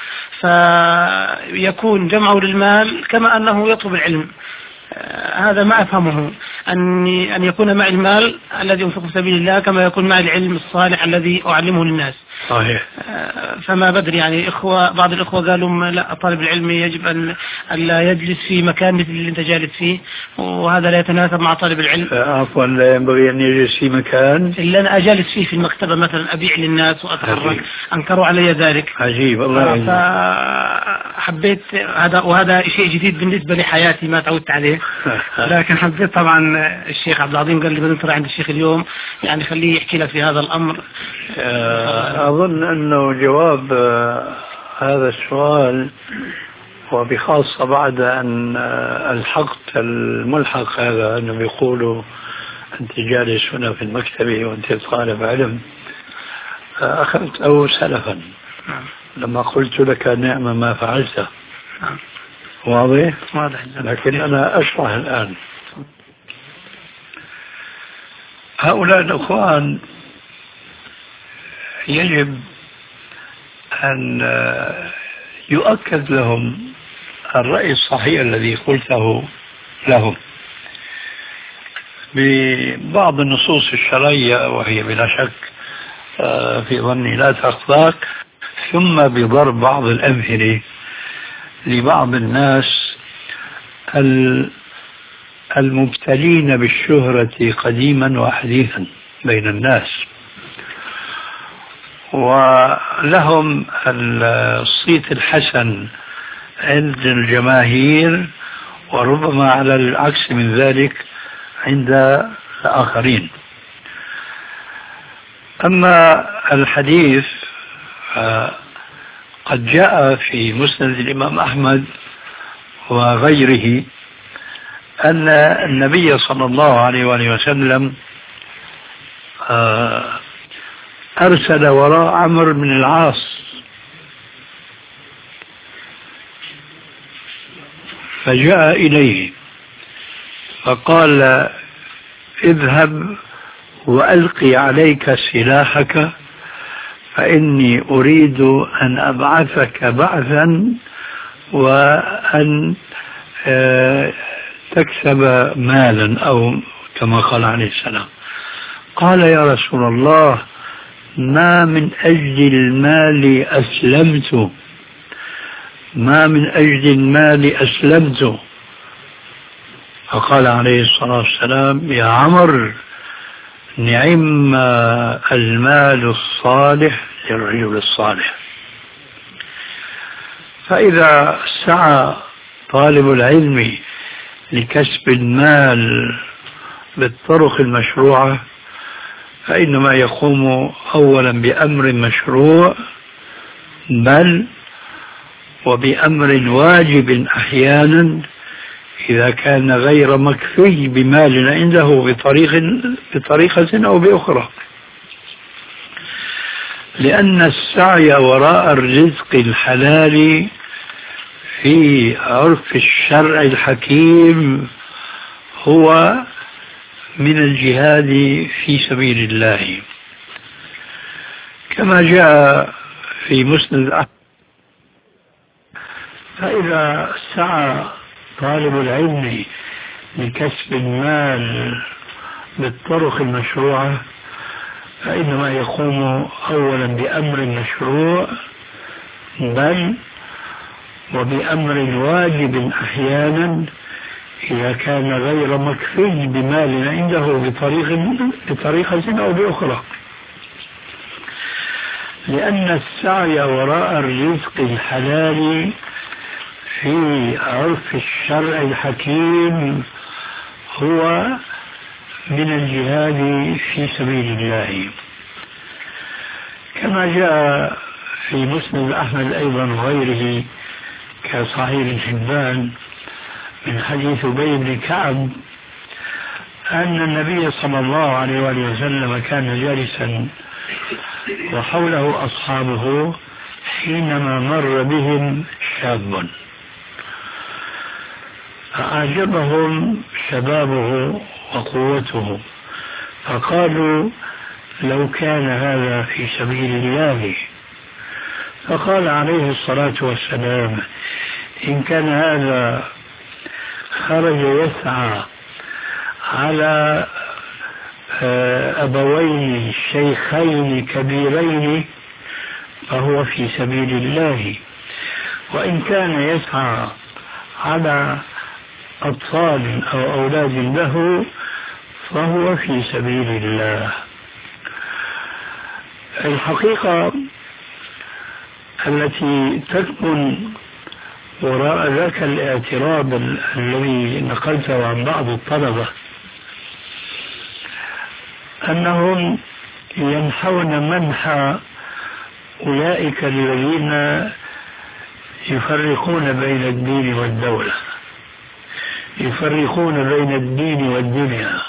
فيكون جمعه للمال كما أنه يطلب العلم. هذا ما أفهمه، أن يكون معي المال الذي أنفقه في سبيل الله كما يكون معي العلم الصالح الذي أعلمه للناس. صحيح. فما بدري يعني بعض الإخوة قالوا لا، طالب العلم يجب أن لا يجلس في مكان مثل اللي أنت جالس فيه، وهذا لا يتناسب مع طالب العلم. عفوا، لا ينبغي أن يجلس في مكان اللي أنا أجالس فيه في المكتبة مثلا أبيع للناس وأتحرك، أنكروا علي ذلك. عجيب، الله فحبيت هذا، وهذا شيء جديد بالنسبة لحياتي ما تعودت عليه. لكن حبيت طبعا الشيخ عبد العظيم قال لي بنطلع عند الشيخ اليوم، يعني خليه يحكي لك في هذا الأمر. أظن أنه جواب هذا السؤال وبخاصة بعد أن الحقت الملحق هذا أنه بيقولوا أنت جالس هنا في المكتبة وأنت طالب علم، أخذته سلفا لما قلت لك نعم ما فعلته. واضح؟ لكن أنا أشرح الآن. هؤلاء الأخوان يجب أن يؤكد لهم الرأي الصحيح الذي قلته لهم ببعض النصوص الشرعية، وهي بلا شك في ظني لا تخفاك، ثم بضرب بعض الأمثلة لبعض الناس المبتلين بالشهرة قديما وحديثا بين الناس، ولهم الصيت الحسن عند الجماهير، وربما على العكس من ذلك عند الآخرين. أما الحديث قد جاء في مسند الإمام أحمد وغيره أن النبي صلى الله عليه وآله وسلم أرسل وراء عمرو بن العاص فجاء إليه فقال اذهب وألقي عليك سلاحك فإني أريد أن أبعثك بعثا وأن تكسب مالا أو كما قال عليه السلام. قال يا رسول الله ما من أجل المال أسلمت، ما من أجل المال أسلمت. فقال عليه الصلاة والسلام يا عمرو نعم المال الصالح للرجل الصالح. فإذا سعى طالب العلم لكسب المال بالطرق المشروعة فإنما يقوم أولا بأمر مشروع بل وبأمر واجب أحيانا إذا كان غير مكفي بمال عنده بطريقة أو بأخرى. لأن السعي وراء الرزق الحلال في عرف الشرع الحكيم هو من الجهاد في سبيل الله، كما جاء في مسند أحمد. فإذا سعى طالب العلم لكسب المال بالطرق المشروعة فإنما يقوم أولا بأمر مشروع، بل وبأمر واجب أحيانا إذا كان غير مكفي بمال عنده بطريقة أو بأخرى. لأن السعي وراء الرزق الحلال في عرف الشرع الحكيم هو من الجهاد في سبيل الله، كما جاء في مسند أحمد أيضا وغيره كصحيح الحبان من حديث أبي بن كعب أن النبي صلى الله عليه وآله وسلم كان جالسا وحوله أصحابه حينما مر بهم شاب فأعجبهم شبابه وقوته، فقالوا لو كان هذا في سبيل الله. فقال عليه الصلاة والسلام إن كان هذا خرج يسعى على أبوين شيخين كبيرين فهو في سبيل الله، وإن كان يسعى على أطفال أو أولاد له فهو في سبيل الله. الحقيقة التي تكمن وراء ذاك الاعتراض الذي نقلته عن بعض الطلبة أنهم ينحون منح أولئك الذين يفرقون بين الدين والدولة، يفرقون بين الدين والدنيا،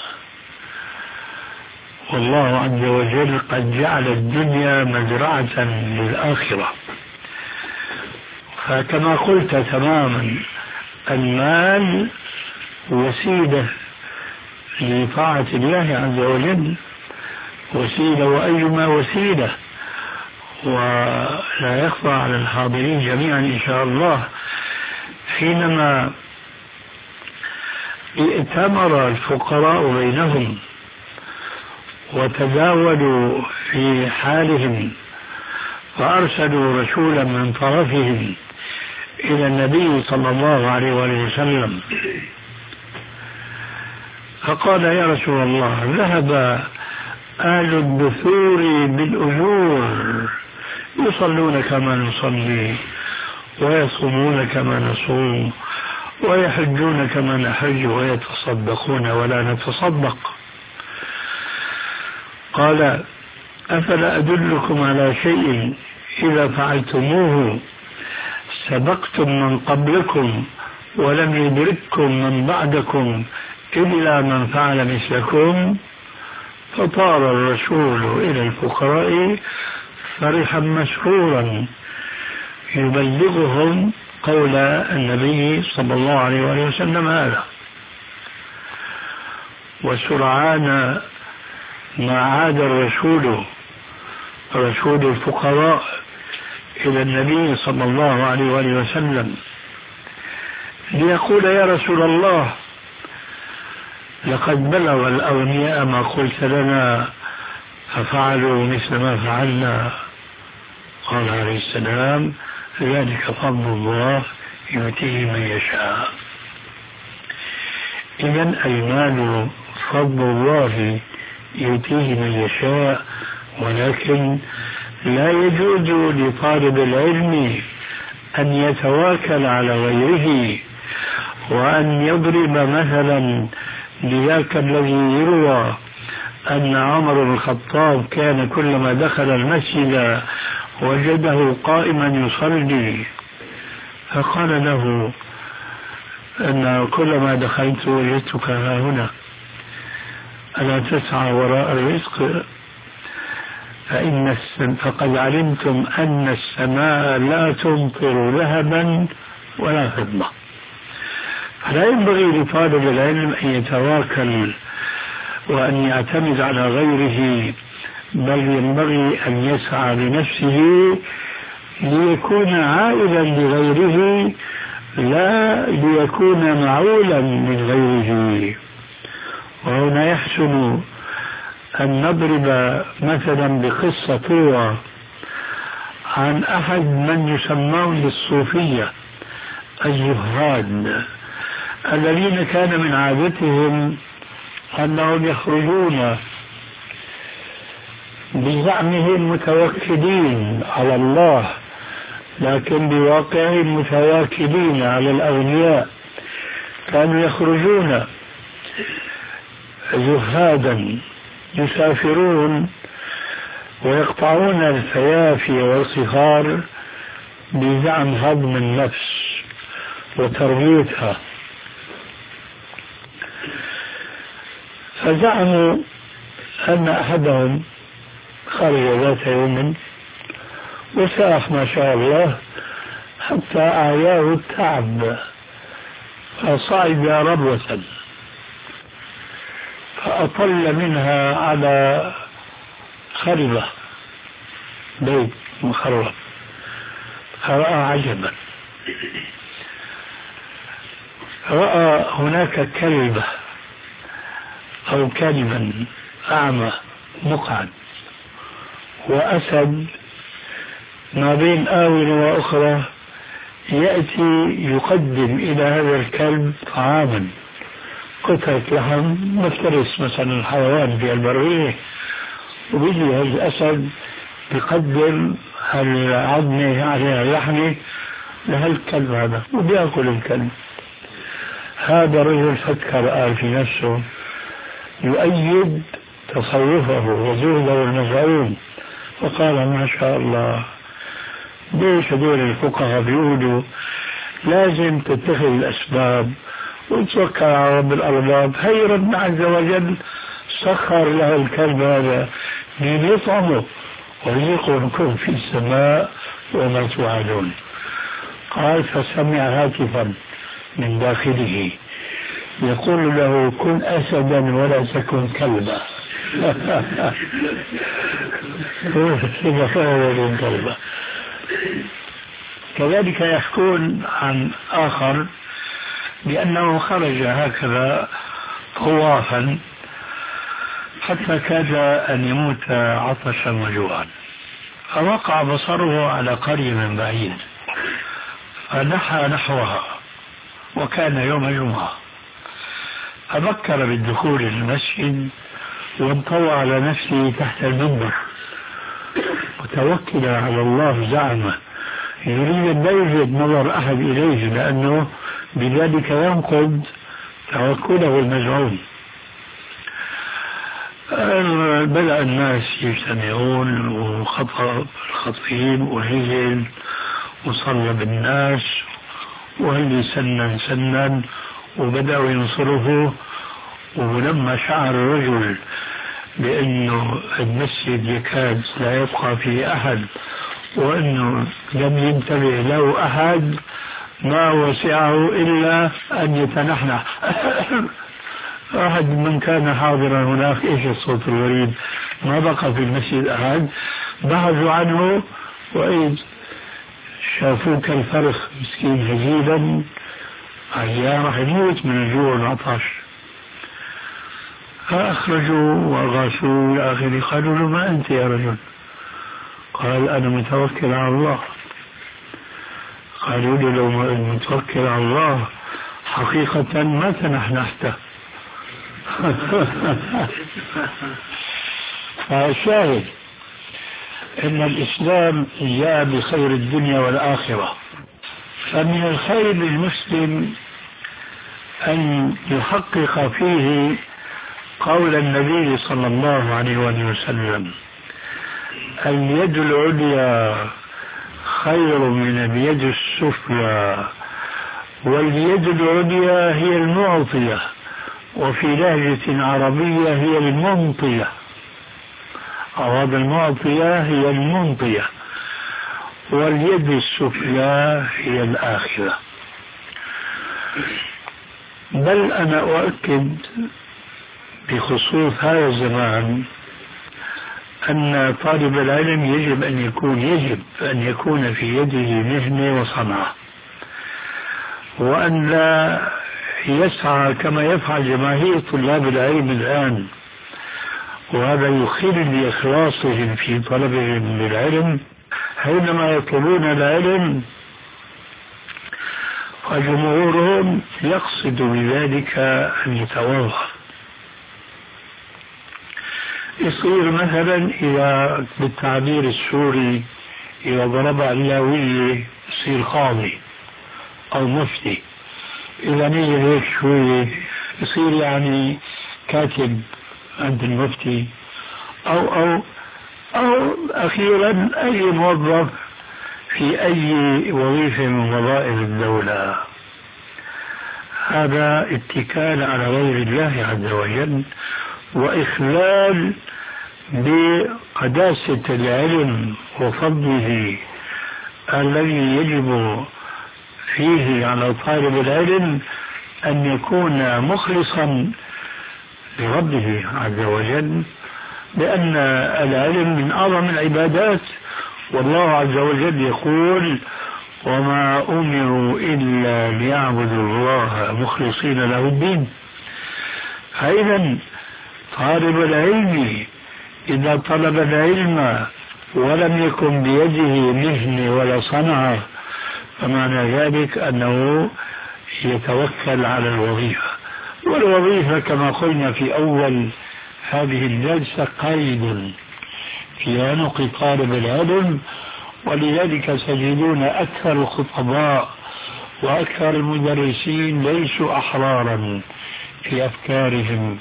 والله عز وجل قد جعل الدنيا مزرعة للآخرة. فكما قلت تماما المال وسيلة لطاعة الله عز وجل، وسيلة وأيما وسيلة، ولا يخفى على الحاضرين جميعا إن شاء الله حينما ائتمر الفقراء بينهم وتداولوا في حالهم فأرسلوا رسولا من طرفهم إلى النبي صلى الله عليه وسلم فقال يا رسول الله ذهب أهل الدثور بالأجور يصلون كما نصلي ويصومون كما نصوم ويحجون كما نحج ويتصدقون ولا نتصدق. قال أفلا أدلكم على شيء إذا فعلتموه سبقتم من قبلكم ولم يدرككم من بعدكم إلا من فعل مثلكم. فطار الرسول إلى الفقراء فرحا مسرورا يبلغهم قول النبي صلى الله عليه وسلم هذا، وسرعان ما عاد رسول الفقراء إلى النبي صلى الله عليه وسلم ليقول يا رسول الله لقد بلغ الأغنياء ما قلت لنا ففعلوا مثل ما فعلنا. قال عليه السلام ذلك فضل الله يؤتيه من يشاء. إذن المال فضل الله يؤتيه من يشاء، ولكن لا يجوز لطالب العلم أن يتواكل على غيره وأن يضرب مثلا لذاك الذي يروى أن عمر بن الخطاب كان كلما دخل المسجد وجده قائما يصلي فقال له أن كلما دخلت وجدتك هنا ألا تسعى وراء الرزق؟ فقد علمتم أن السماء لا تمطر ذهبا ولا فضة. فلا ينبغي لطالب العلم أن يتواكل وأن يعتمد على غيره، بل ينبغي أن يسعى بنفسه ليكون عائلا لغيره لا ليكون معولا من غيره. وهنا يحسن أن نضرب مثلا بقصة تروى عن أحد من يسمون بالصوفية الزهاد، الذين كان من عادتهم أنهم يخرجون بزعمهم متوكلين على الله، لكن بواقعهم متواكلين على الأغنياء. كانوا يخرجون زهادا يسافرون ويقطعون الفيافي والصخار بزعم هضم النفس وتربيتها. فزعموا أن أحدهم خرج ذات يوم وساح ما شاء الله حتى أعياه التعب، فصعد ربوة فأطل منها على خربة بيت مخرب، فرأى عجبا، رأى هناك كلبة أو كلبا أعمى مقعد، وأسد ما بين آونة وأخرى يأتي يقدم إلى هذا الكلب طعاما، قطعة لحم مفترس مثلا الحيوان في البرية، وبيجي هذا الأسد يقدم العظمة عليها اللحمة لهالكلب هذا وبيأكل الكلب. هذا رجل فكر قال في نفسه يؤيد تصرفه وزهده المزعوم، فقال ما شاء الله، ليش هذول الفقهاء بيقولوا لازم تتخذ الأسباب وتوكل على رب الأرباب. هي ربنا عز وجل سخر له الكلب هذا ليطعمه ورزقكم في السماء وما توعدون. قال فسمع هاتفا من داخله يقول له كن أسدا ولا تكن كلبا. كلبا. كذلك يحكون عن آخر بأنه خرج هكذا طوافا حتى كاد أن يموت عطشا وجوعا، فوقع بصره على قرية من بعيد فنحى نحوها، وكان يوم الجمعة، فبكر بالدخول المسجد وانطوى على نفسه تحت المنبر وتوكل على الله زعمه، يريد أن لا يوجد نظر أحد إليه لأنه بذلك ينقض توكله المزعوم. بدأ الناس يجتمعون وخطب الخطيب ونزل وصلى بالناس وهل سنا وبدأوا ينصرفوا. ولما شعر الرجل بأنه المسجد يكاد لا يبقى فيه أحد وأنه لم ينتبه له أحد ما وسعه إلا أن يتنحنح. أحد من كان حاضرا هناك إيش الصوت الغريب، ما بقى في المسجد أحد، بحثوا عنه وإذ شافوه كالفرخ مسكين هزيلا عيان راح يموت من الجوع والعطش، فأخرجوا وأغاثوا إلى آخره. قالوا له ما أنت يا رجل؟ قال أنا متوكل على الله. قالوا له لو متوكل على الله حقيقة ما تنحنحت. فالشاهد إن الإسلام جاء بخير الدنيا والآخرة، فمن الخير للمسلم أن يحقق فيه قول النبي صلى الله عليه وسلم اليد العليا خير من اليد السفلى، واليد العليا هي المعطية، وفي لهجة عربية هي المنطية. أو المعطية هي المنطية، واليد السفلى هي الآخرة. بل أنا أؤكد بخصوص هذا الزمان أن طالب العلم يجب أن يكون في يده مهنة وصنعة، وأن لا يسعى كما يفعل جماهير طلاب العلم الآن، وهذا يخل بإخلاصهم في طلبهم للعلم حينما يطلبون العلم، وجمهورهم يقصد بذلك أن يتواضع. يصير مثلا إذا بالتعبير السوري إذا ضرب علاوية يصير قاضي أو مفتي، إذا نزل هيك شوية يصير يعني كاتب عند المفتي، أو أخيرا أي موظف في أي وظيفة من وظائف الدولة. هذا اتكال على غير الله عز وجل، وإخلال بقداسة العلم وفضله الذي يجب فيه على طالب العلم أن يكون مخلصا لربه عز وجل، لأن العلم من أعظم العبادات، والله عز وجل يقول: وما أمروا إلا ليعبدوا الله مخلصين له الدين. فإذا طالب العلم إذا طلب العلم ولم يكن بيده مهنة ولا صنعة، فمعنى ذلك أنه يتوكل على الوظيفة، والوظيفة كما قلنا في أول هذه الجلسة قيد في عنق طالب العلم، ولذلك تجدون أكثر الخطباء وأكثر المدرسين ليسوا أحرارا في أفكارهم،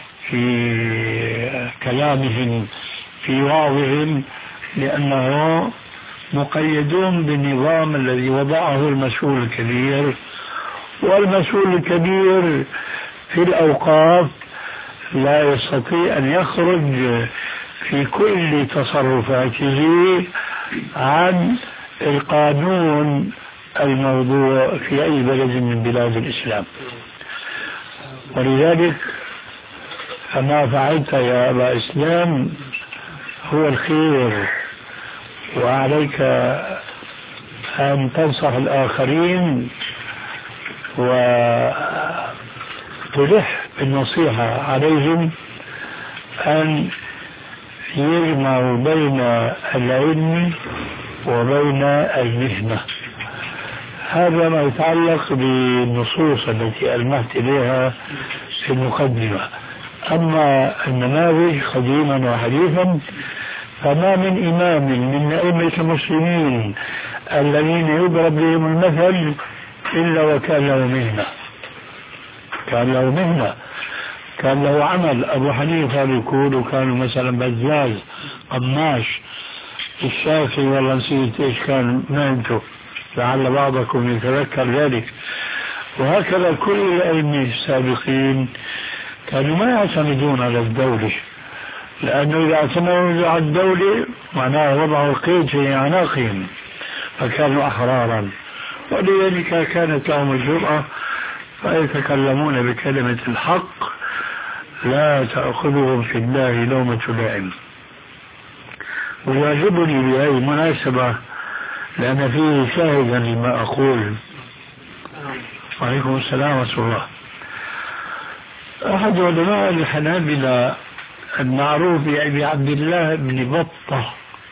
في كلامهم، في وعظهم، لأنه مقيدون بالنظام الذي وضعه المسؤول الكبير، والمسؤول الكبير في الأوقاف لا يستطيع أن يخرج في كل تصرفاته عن القانون الموضوع في أي بلد من بلاد الإسلام. ولذلك فما فعلت يا أبا إسلام هو الخير، وعليك أن تنصح الآخرين وتلح بالنصيحة عليهم أن يجمعوا بين العلم وبين المهنة. هذا ما يتعلق بالنصوص التي ألمحت إليها في المقدمة. أما النماذج قديما وحديثا فما من إمام من أئمة المسلمين الذين يضرب بهم المثل إلا وكان له مهنة، كان له عمل. أبو حنيفة يقول كانوا مثلا بزاز، قماش. الشافعي والله نسيت إيش كان مهنته، لعل بعضكم يتذكر ذلك. وهكذا كل الأئمة السابقين كانوا ما يعتمدون على الدولة، لأنه إذا اعتمدوا على الدولة معناه وضعوا القيد في أعناقهم، فكانوا أحرارا، ولذلك كانت لهم الجرأة فيتكلمون بكلمة الحق لا تأخذهم في الله لومة لائم. ويعجبني بهذه المناسبة لأن فيه شاهدا لما أقول. وعليكم السلام ورحمة الله. أحد علماء الحنابلة المعروف بأبي عبد الله بن بطة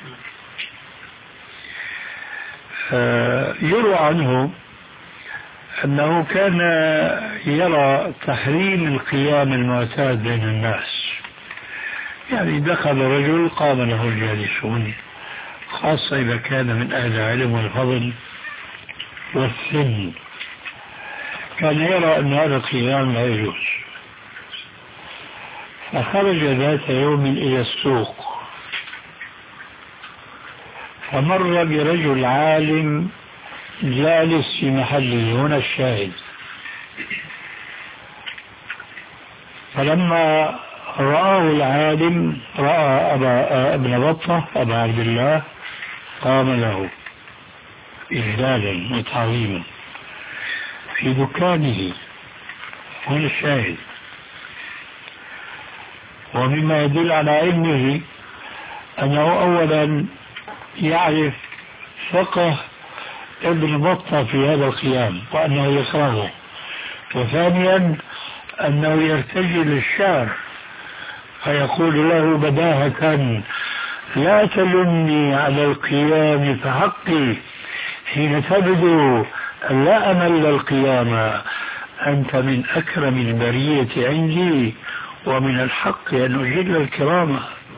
يروى عنه أنه كان يرى تحريم القيام المعتاد بين الناس، يعني دخل رجل قام له الجالسون، خاصة إذا كان من أهل العلم والفضل والسن، كان يرى أن هذا القيام لا يجوز. فخرج ذات يوم إلى السوق فمر برجل عالم جالس في محله، هنا الشاهد. فلما رآه العالم، رأى ابن بطة أبا عبد الله قام له إجلالا وتعظيما في دكانه. هنا الشاهد. ومما يدل على علمه أنه أولا يعرف فقه ابن بطة في هذا القيام وأنه يكرهه، وثانيا أنه يرتجل الشعر فيقول له بداهة: لا تلمني على القيام فحقي حين تبدو أن لا أمل القيام، أنت من أكرم البرية عندي ومن الحق أن أجل الكرامة.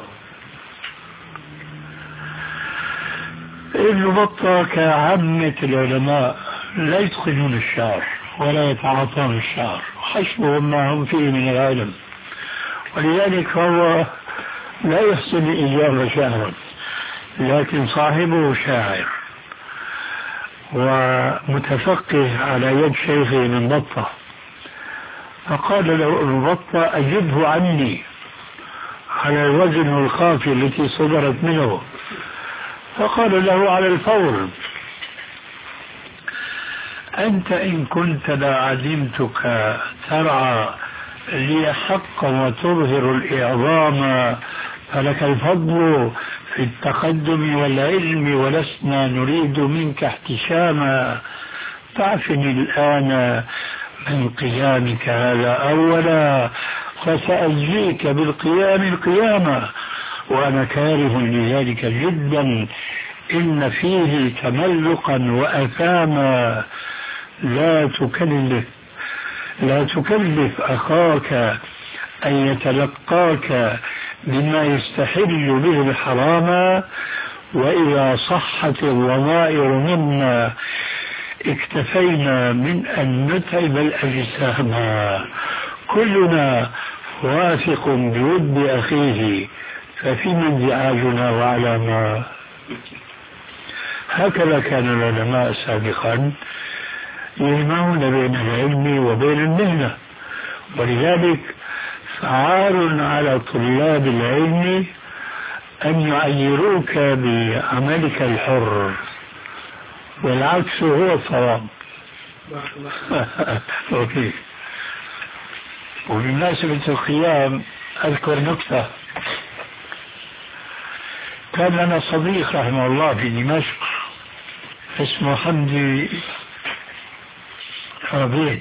ابن بطة كعامة العلماء لا يتقنون الشعر ولا يتعاطون الشعر، حسبهم ما هم فيه من العلم، ولذلك هو لا يحسن الإجابة شعرا، لكن صاحبه شاعر ومتفقه على يد شيخه ابن بطة، فقال له ابن بطة: أجبه عني على الوزن والقافية التي صدرت منه. فقال له على الفور: أنت إن كنت لعزمتك ترعى لي حقا وتظهر الإعظام، فلك الفضل في التقدم والعلم، ولسنا نريد منك احتشاما. تعفني الآن من قيامك هذا أولا، فسأجزيك بالقيام القيامة، وأنا كاره لذلك جدا، إن فيه تملقا وأثاما. لا تكلف أخاك أن يتلقاك بما يستحل به الحرام، وإذا صحت الضمائر منا اكتفينا من أن نتعب الأجسام. كلنا واثق بود أخيه، ففيما انزعاجنا وعلى ما. هكذا كان العلماء سابقا يجمعون بين العلم وبين المهنة، ولذلك فعال على طلاب العلم أن يعيروك بعملك الحر، والعكس هو الصواب. أوكي. وبمناسبة القيام أذكر نكتة. كان لنا صديق رحمه الله في دمشق اسمه حمدي عبيد،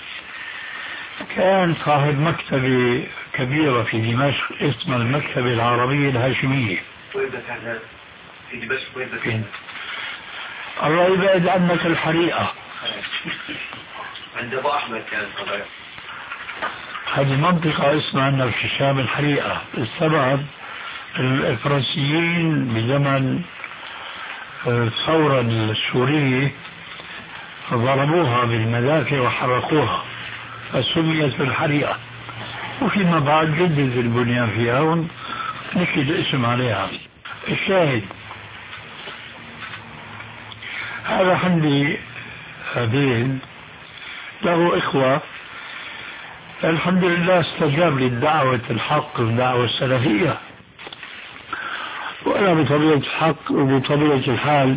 كان صاحب مكتبة كبيرة في دمشق اسمها المكتبة العربية الهاشمية. وين كان في دمشق؟ وين كان؟ الله يبعد عنك الحريقة. عند أبو أحمد كان طبعا. هذه منطقة اسمها عندنا في الشام الحريقة، السبب الفرنسيين بزمن الثورة السورية ضربوها بالمدافع وحرقوها فسميت بالحريقة، وفيما بعد جدد البنيان فيها ونكد الاسم عليها. الشاهد هذا حمدي عبيد له إخوة الحمد لله استجاب للدعوة الحق والدعوة السلفية، وأنا بطبيعة الحق وبطبيعة الحال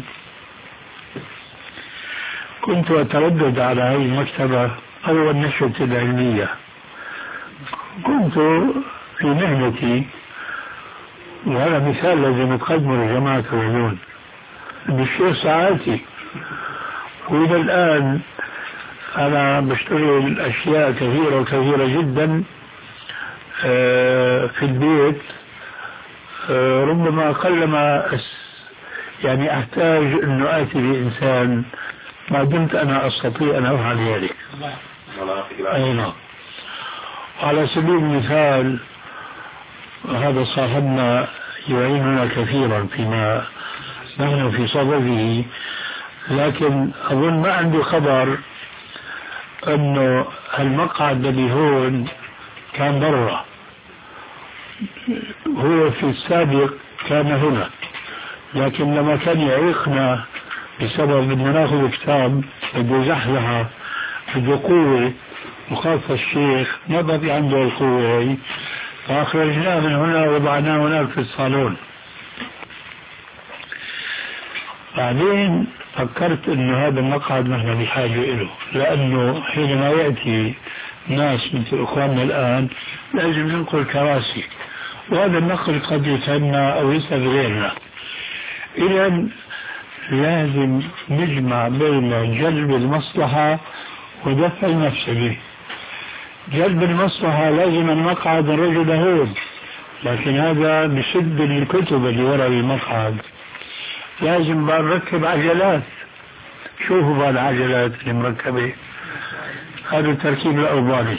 كنت أتردد على هذه المكتبة أو النشرة العلمية. كنت في مهنتي، وهذا مثال لازم نقدمه لجماعة العلوم بالشيخ ساعاتي، وإلى الآن أنا بشتغل أشياء كثيرة وكثيرة جدا في البيت، ربما قلما يعني أحتاج أن آتي بإنسان ما دمت أنا أستطيع أن أفعل ذلك. أي نعم. على سبيل المثال هذا صاحبنا يعيننا كثيرا فيما نحن في صدده، لكن أظن ما عندي خبر أنه المقعد اللي هون كان برا، هو في السابق كان هنا، لكن لما كان يعيقنا بسبب بدنا ناخذ كتاب بده يزحزحها بده قوة، وخاصة الشيخ ما بقي عنده القوة هي، فأخرجناه من هنا ووضعناه هناك في الصالون. بعدين فكرت انه هذا المقعد نحن بحاجة له، لانه حينما يأتي ناس مثل اخواننا الان لازم ننقل كراسي، وهذا النقل قد يتعبنا او يتعب غيرنا. اذا لازم نجمع بين جلب المصلحة ودفع المفسدة. جلب المصلحة لازم المقعد الرجل هون، لكن هذا بشد الكتب اللي وراء المقعد. لازم بقى نركب عجلات. شوفوا بقى العجلات اللي مركبة، هذا التركيب الأوضاني.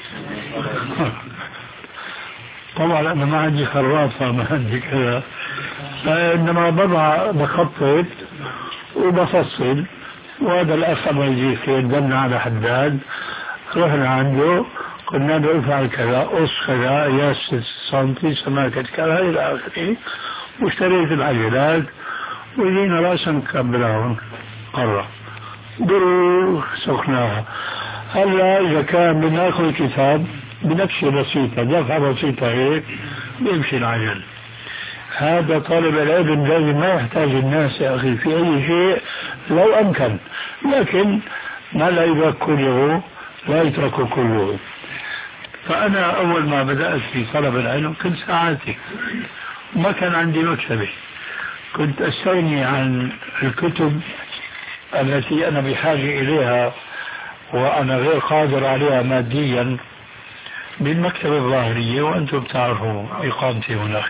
طبعا أنا ما عندي خرافة، ما عندي كذا، إنما بضع بخطط وبفصل. وهذا الأخ أبو يزيد دلنا على حداد، رحنا عنده قلنا له افعل كذا، قص كذا، قياس سنتي، سماكة كذا إلى آخره، واشتريت العجلات وجينا راسا نكبرهم مرة سخناها. هلا إذا كان بناخذ كتاب بنفسه بسيطة، دفعة بسيطة هيك بيمشي العجل. هذا طالب العلم لازم ما يحتاج الناس يا أخي في أي شيء لو أمكن، لكن ما لا يدرك كله لا يترك كله. فأنا أول ما بدأت في طلب العلم كنت ساعاتي، ما كان عندي مكتبة، كنت أستغني عن الكتب التي أنا بحاجة إليها وأنا غير قادر عليها ماديا بالمكتبة الظاهرية، وأنتم تعرفوا إقامتي هناك.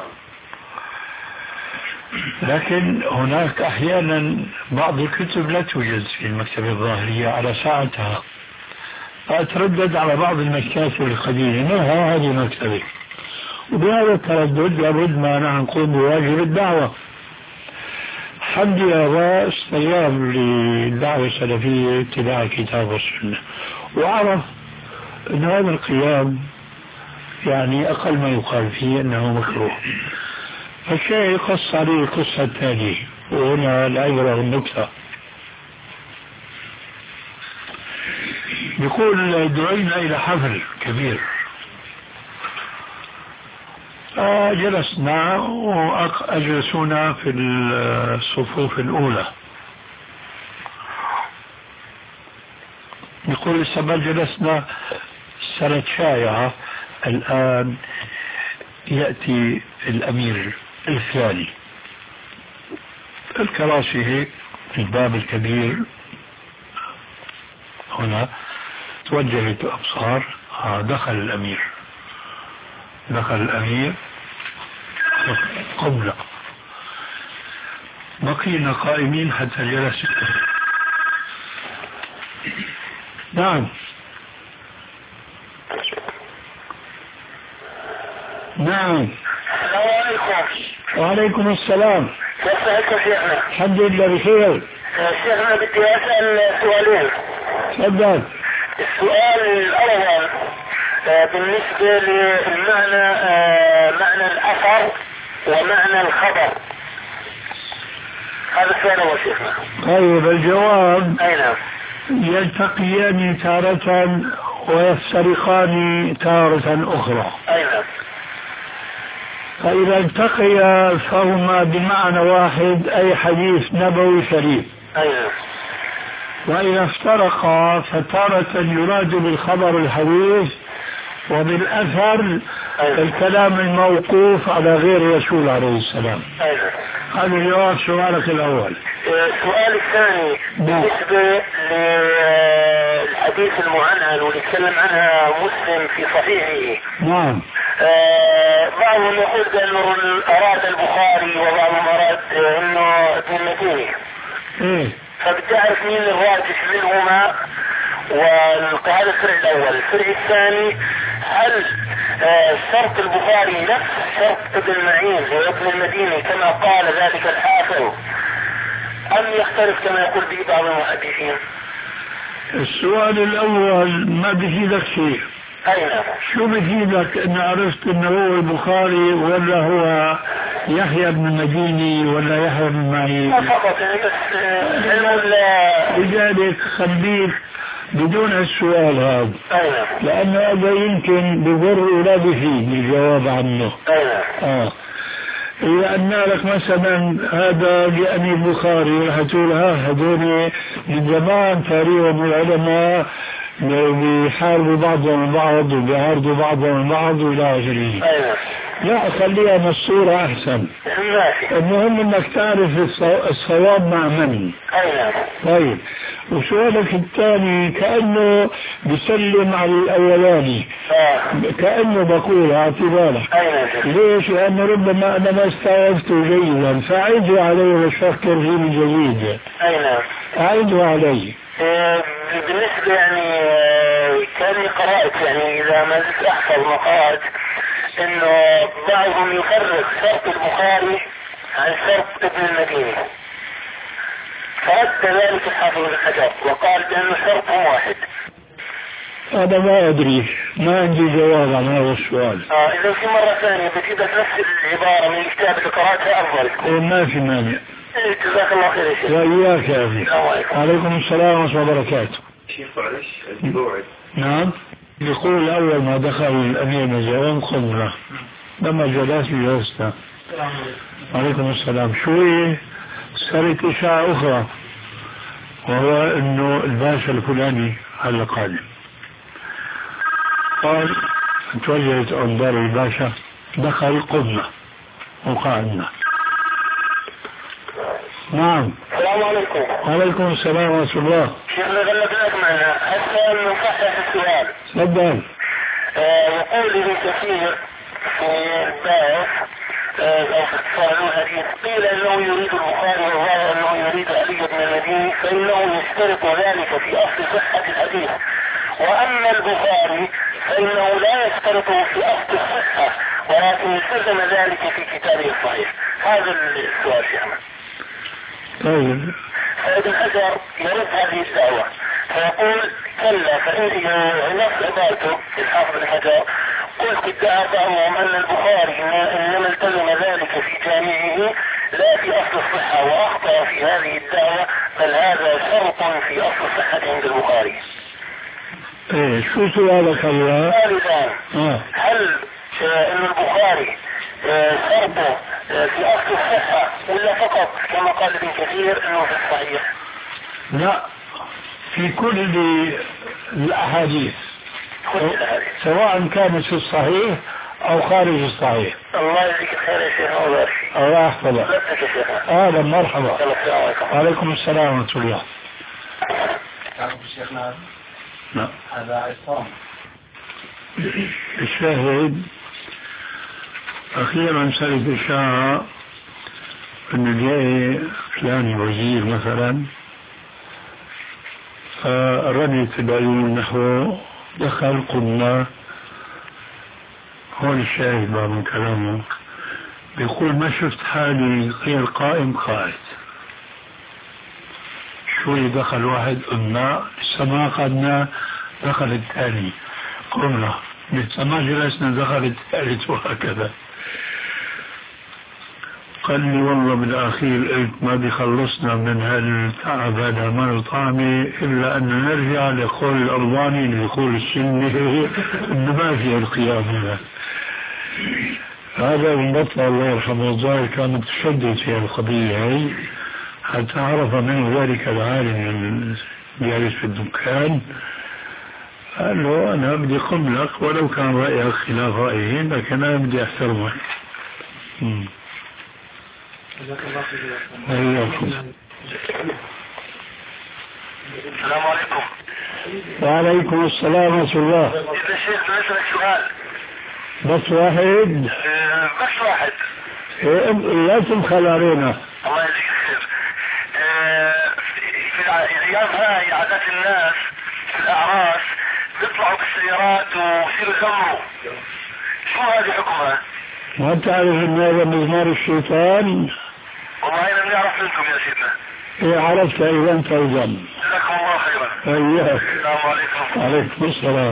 لكن هناك أحيانا بعض الكتب لا توجد في المكتبة الظاهرية على ساعتها، فأتردد على بعض المكاتب القديمة، منها هذه المكتبة. وبهذا التردد لابد ما نحن نقوم بواجب الدعوة. الحمد لله استجاب للدعوة السلفية اتباع الكتاب والسنة، وعرف أن هذا القيام يعني أقل ما يقال فيه أنه مكروه. فالشيء يقص عليه القصة التالية، وهنا العبرة والنكتة. يقول دعينا إلى حفل كبير، جلسنا وأجلسونا في الصفوف الأولى. يقول لسه ما جلسنا سنة شائعة، الآن يأتي الأمير الثاني. الكراسي هيك، الباب الكبير هنا توجهت الأبصار، دخل الأمير قبل. بقينا قائمين حتى جلس. نعم نعم. السلام عليكم. وعليكم السلام. كيف حالكم شيخنا؟ الحمد لله بخير. شيخنا بدي أسأل سؤالين. تفضل. السؤال الأول بالنسبة للمعنى، معنى الأثر ومعنى الخبر. هذا السؤال هو شيخنا. طيب الجواب: أي نعم. يلتقيان تارة ويفترقان تارة أخرى. أي نعم. فإذا التقيا فهما بمعنى واحد، أي حديث نبوي شريف. أي نعم. وإذا افترقا فتارة يراد بالخبر الحديث، وبالأثر الكلام الموقوف على غير الرسول عليه السلام. هذا جواب سؤالك الأول. السؤال الثاني بالنسبة للحديث المعنعن واللي تكلم عنها مسلم في صحيحه. نعم. بعضهم يقول بأنه أراد البخاري وبعضهم أراد أنه ابن المديني. فبدي أعرف مين الراجح منهما. وهذا الفرع الأول. الفرع الثاني: هل شرط البخاري نفس شرط ابن معين وابن المديني كما قال ذلك الحافظ، أم يختلف كما يقول به بعض المحدثين؟ السؤال الأول ما بيفيدك شيء. شو بيفيدك ان عرفت انه هو البخاري ولا هو يحيى بن المديني ولا يحيى بن معين؟ فقط يعني بس لذلك خليك بدون السؤال هذا، لأنه هذا يمكن بضر أولادي فيه الجواب عنه. إذا قلنا لك مثلا هذا يعني البخاري رح تقول هذول من زمان تاريخهم العلماء بيحاربوا بعضهم البعض وبيعارضوا بعضهم البعض إلى آخره. لا خليها مصورة أحسن. المهم إنك تعرف الصواب مع من. طيب وسؤالك الثاني كأنه بيسلم على الأولاني، كأنه بقول اعتبارك. ليش؟ لأنه ربما أنا ما استوعبته جيدا، فأعيده عليه وأفكر فيه من جديد. أعيده عليه. بالنسبة يعني كان قرأت يعني إذا ما زلت أحفظ مقالات إنه بعضهم يفرق شرط البخاري عن شرط ابن المديني، فرد ذلك الحافظ ابن حجر وقال بأنه شرطهم واحد. هذا ما أدري، ما عندي جواب عن هذا السؤال. إذا في مرة ثانية بتجيب نفس العبارة من الكتاب اللي قرأتها أفضل. ما في مانع. جزاك الله خير يا شيخ. وإياك يا أخي. عليكم السلام ورحمة الله وبركاته. شيخ معلش الموعد. نعم. يقول أول ما دخل الأمير مزعون قمنا لما جلس جلسنا. عليكم السلام. شوي صارت إشاعة أخرى، وهو إنه الباشا الفلاني هلا قادم. قال توجهت أنظار الباشا، دخل قمنا وقعدنا. نعم. السلام عليكم. وعليكم السلام ورحمة الله. شيخنا غلبناك معنا، أسأل من صحة السؤال. تفضل. يقول ابن كثير في الباحث أو في اختصار الحديث، قيل أنه يريد البخاري وظاهر أنه يريد علي بن المديني، فإنه يشترط ذلك في أصل صحة الحديث، وأما البخاري فإنه لا يشترطه في أصل الصحة ولكن التزم ذلك في كتابه الصحيح. هذا السؤال شيخنا. طيب. فابن حجر يرد هذه الدعوة فيقول كلا، فإن نفس عبارته الحافظ ابن حجر قلت ادعى بعضهم أن البخاري إنما التزم ذلك في جامعه لا في أصل الصحة، وأخطأ في هذه الدعوة، بل هذا شرط في أصل الصحة عند البخاري. ايه شو سؤالك الله؟ هل ان البخاري شرطه في اصل الصحة ولا فقط كما قال ابن كثير انه في الصحيح؟ لا، في كل الاحاديث سواء كانت في الصحيح او خارج الصحيح. الله يجزيك الخير يا شيخ. الله يحفظك. اهلا مرحبا. وعليكم السلام ورحمة الله. تعرف شيخنا لا هذا عصام الشاهد أخيرا صارت إشاعة أنه جاي فلان وزير مثلا، فردت العيون نحو دخل قلنا. هون الشاهد بقى من كلامه بيقول ما شفت حالي غير قائم قائد. شوي دخل واحد قمنا، لسه ما قعدنا دخل الثاني قمنا، لسه ما جلسنا دخل الثالث، وهكذا. قال لي والله بالأخير قلت ما بيخلصنا من هالتعب هذا مرض طعمي إلا أن نرجع لقول الأرضاني اللي يقول السنة إنه ما في القيام هذا. هذا المطلع الله يرحمه الظاهر كان متشدد في القضية هي، حتى عرف منه ذلك العالم الجالس في الدكان، قال له أنا بدي قبلك ولو كان رأيك خلاف رأيي، لكن أنا بدي أحترمك. السلام عليكم. وعليكم السلام ورحمة الله. إذا الشيخ نسألك سؤال. بس واحد؟ بس واحد. لا تبخل علينا. الله يجزيك الخير. في الأيام هاي عادات الناس في الأعراس بيطلعوا بالسيارات ويصيروا يغمروا، شو هذه حكمها؟ ما تعرف ان هذا مزمار الشيطان؟ والله انا بنعرف منكم يا سيدنا. ايه عرفت اذا انت ايضا. جزاكم الله خيرا. اياك. السلام عليكم. وعليكم السلام.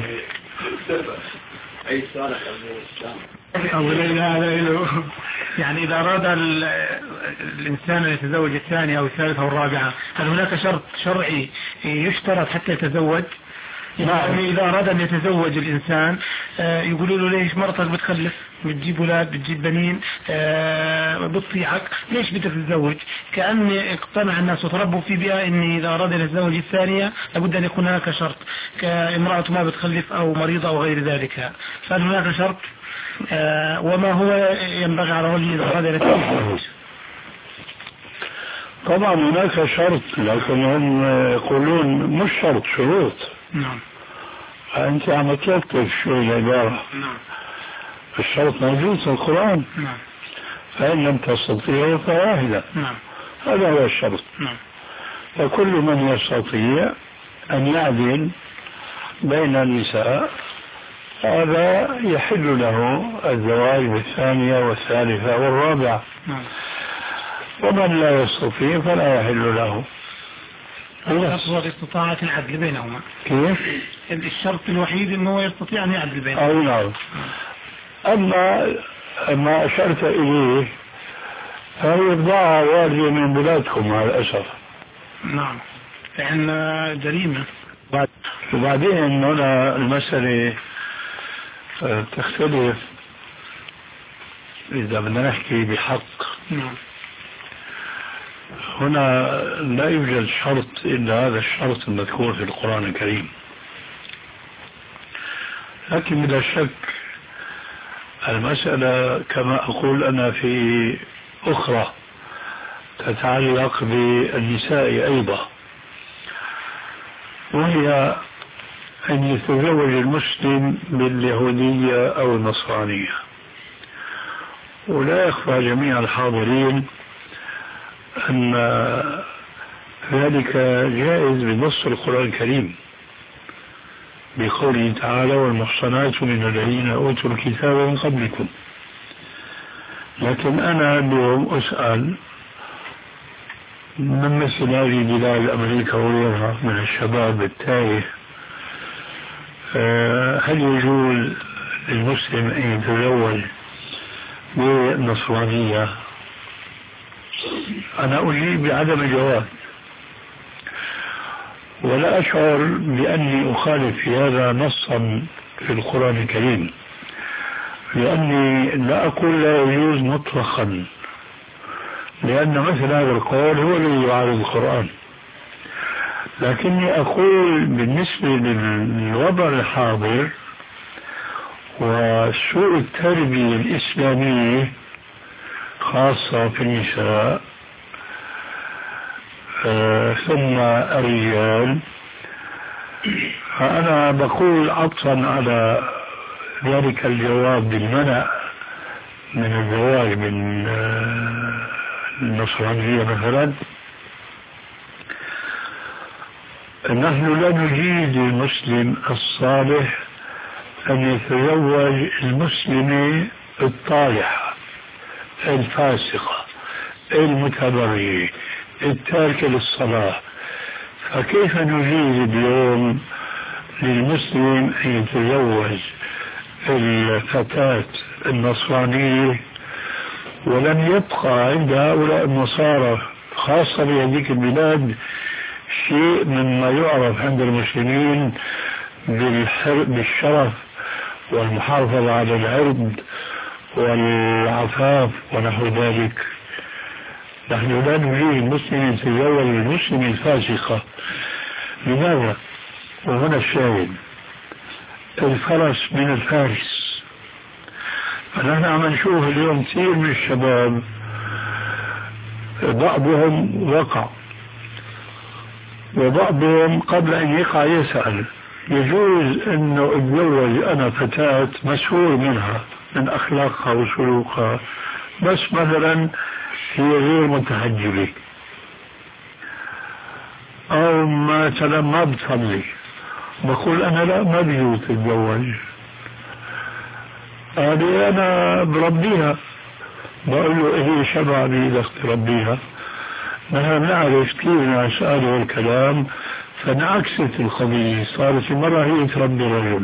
اي سؤالك أو لا يعني إذا أراد الإنسان أن يتزوج الثانية أو الثالثة أو الرابعة، هل هناك شرط شرعي يشترط حتى يتزوج؟ يعني إذا أراد أن يتزوج الإنسان يقولوا له ليش مرتك بتخلف، بتجيب أولاد، بتجيب بنين، بتطيعك، ليش بدك تتزوج؟ كأن اقتنع الناس وتربوا في بيئة أن إذا أراد أن يتزوج الثانية لابد أن يكون هناك شرط، كامرأة ما بتخلف أو مريضة أو غير ذلك، فهل هناك شرط؟ وما هو ينبغي على الرجل إذا أراد أن يتزوج؟ طبعا هناك شرط، لكن هم يقولون مش شرط، شروط. نعم. أنت عم تلطف شو العبارة. نعم. الشرط موجود في القرآن. نعم. فإن لم تستطيعوا فواحدة. نعم. هذا هو الشرط. نعم. فكل من يستطيع أن يعدل بين النساء هذا يحل له الزواج بالثانية والثالثة والرابعة. نعم. ومن لا يستطيع فلا يحل له. أفضل استطاعة العدل بينهما. كيف؟ الشرط الوحيد أنه يستطيع أن يعدل بينهما. أو نعم. أما ما أشرت إليه فهي بضاعة واردة من بلادكم مع الأسف. نعم. لأن جريمة. وبعدين هنا المسألة تختلف إذا بدنا نحكي بحق. نعم. هنا لا يوجد شرط إلا هذا الشرط المذكور في القرآن الكريم، لكن بلا شك المسألة كما أقول أنا في أخرى تتعلق بالنساء أيضا، وهي أن يتزوج المسلم باليهودية أو النصرانية. ولا يخفى جميع الحاضرين أن ذلك جائز بنص القرآن الكريم بقوله تعالى والمحصنات من الذين أوتوا الكتاب من قبلكم. لكن أنا اليوم أسأل من مثل هذه بلاد أمريكا وغيرها من الشباب التائه، هل يجوز للمسلم أن يتزوج بالنصرانية؟ أنا أجيب بعدم الجواز، ولا أشعر بأني أخالف في هذا نصا في القرآن الكريم، لأني لا أقول لا يجوز مطلقا، لأن مثل هذا القول هو الذي يعارض القرآن. لكني أقول بالنسبة للوضع الحاضر وسوء التربية الإسلامية خاصة في النساء ثم الرجال، فأنا بقول عطفا على ذلك الجواب بالمنع من الزواج من النصرانية مثلا، نحن لا نجيد المسلم الصالح أن يتزوج المسلمة الطالحة الفاسقة المتبرجة التاركة للصلاة. فكيف نجيز اليوم للمسلم أن يتزوج الفتاة النصرانية ولم يبقى عند هؤلاء النصارى خاصة بهذيك البلاد شيء مما يعرف عند المسلمين بالشرف والمحافظة على العرض والعفاف ونحو ذلك. نحن لا نريد المسلم يتزوج المسلم الفاسقة. لماذا؟ وهنا الشاهد، الفرس من الفارس. فنحن عم نشوف اليوم كثير من الشباب بعضهم وقع وبعضهم قبل أن يقع يسأل يجوز أنه أتزوج أنا فتاة مسؤول منها من أخلاقها وسلوكها، بس مثلا هي غير متحجبة أو مثلا ما بتصلي، بقول أنا لا ما بيجوز تتزوج، هذه أنا بربيها، بقول له هي شبع بإيدك تربيها. نحن نعرف كثير ناس قالوا الكلام فانعكست القضية، صارت المرأة هي تربي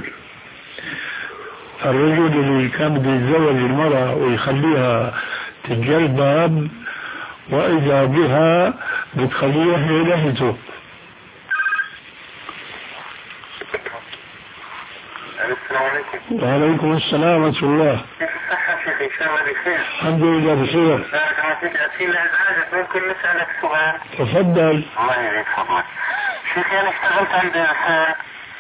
الرجل اللي كان بيتزوج المرأة ويخليها تتجلبب وإذا بها بتخليها هي لهته. وعليكم السلام ورحمة الله. صحة شيخي، إن شاء الله بخير. الحمد لله بخير. بارك الله فيك. أسئلة أزعاجك، ممكن نسألك سؤال؟ تفضل. الله يعينك فضلك. شيخي أنا اشتغلت عند إنسان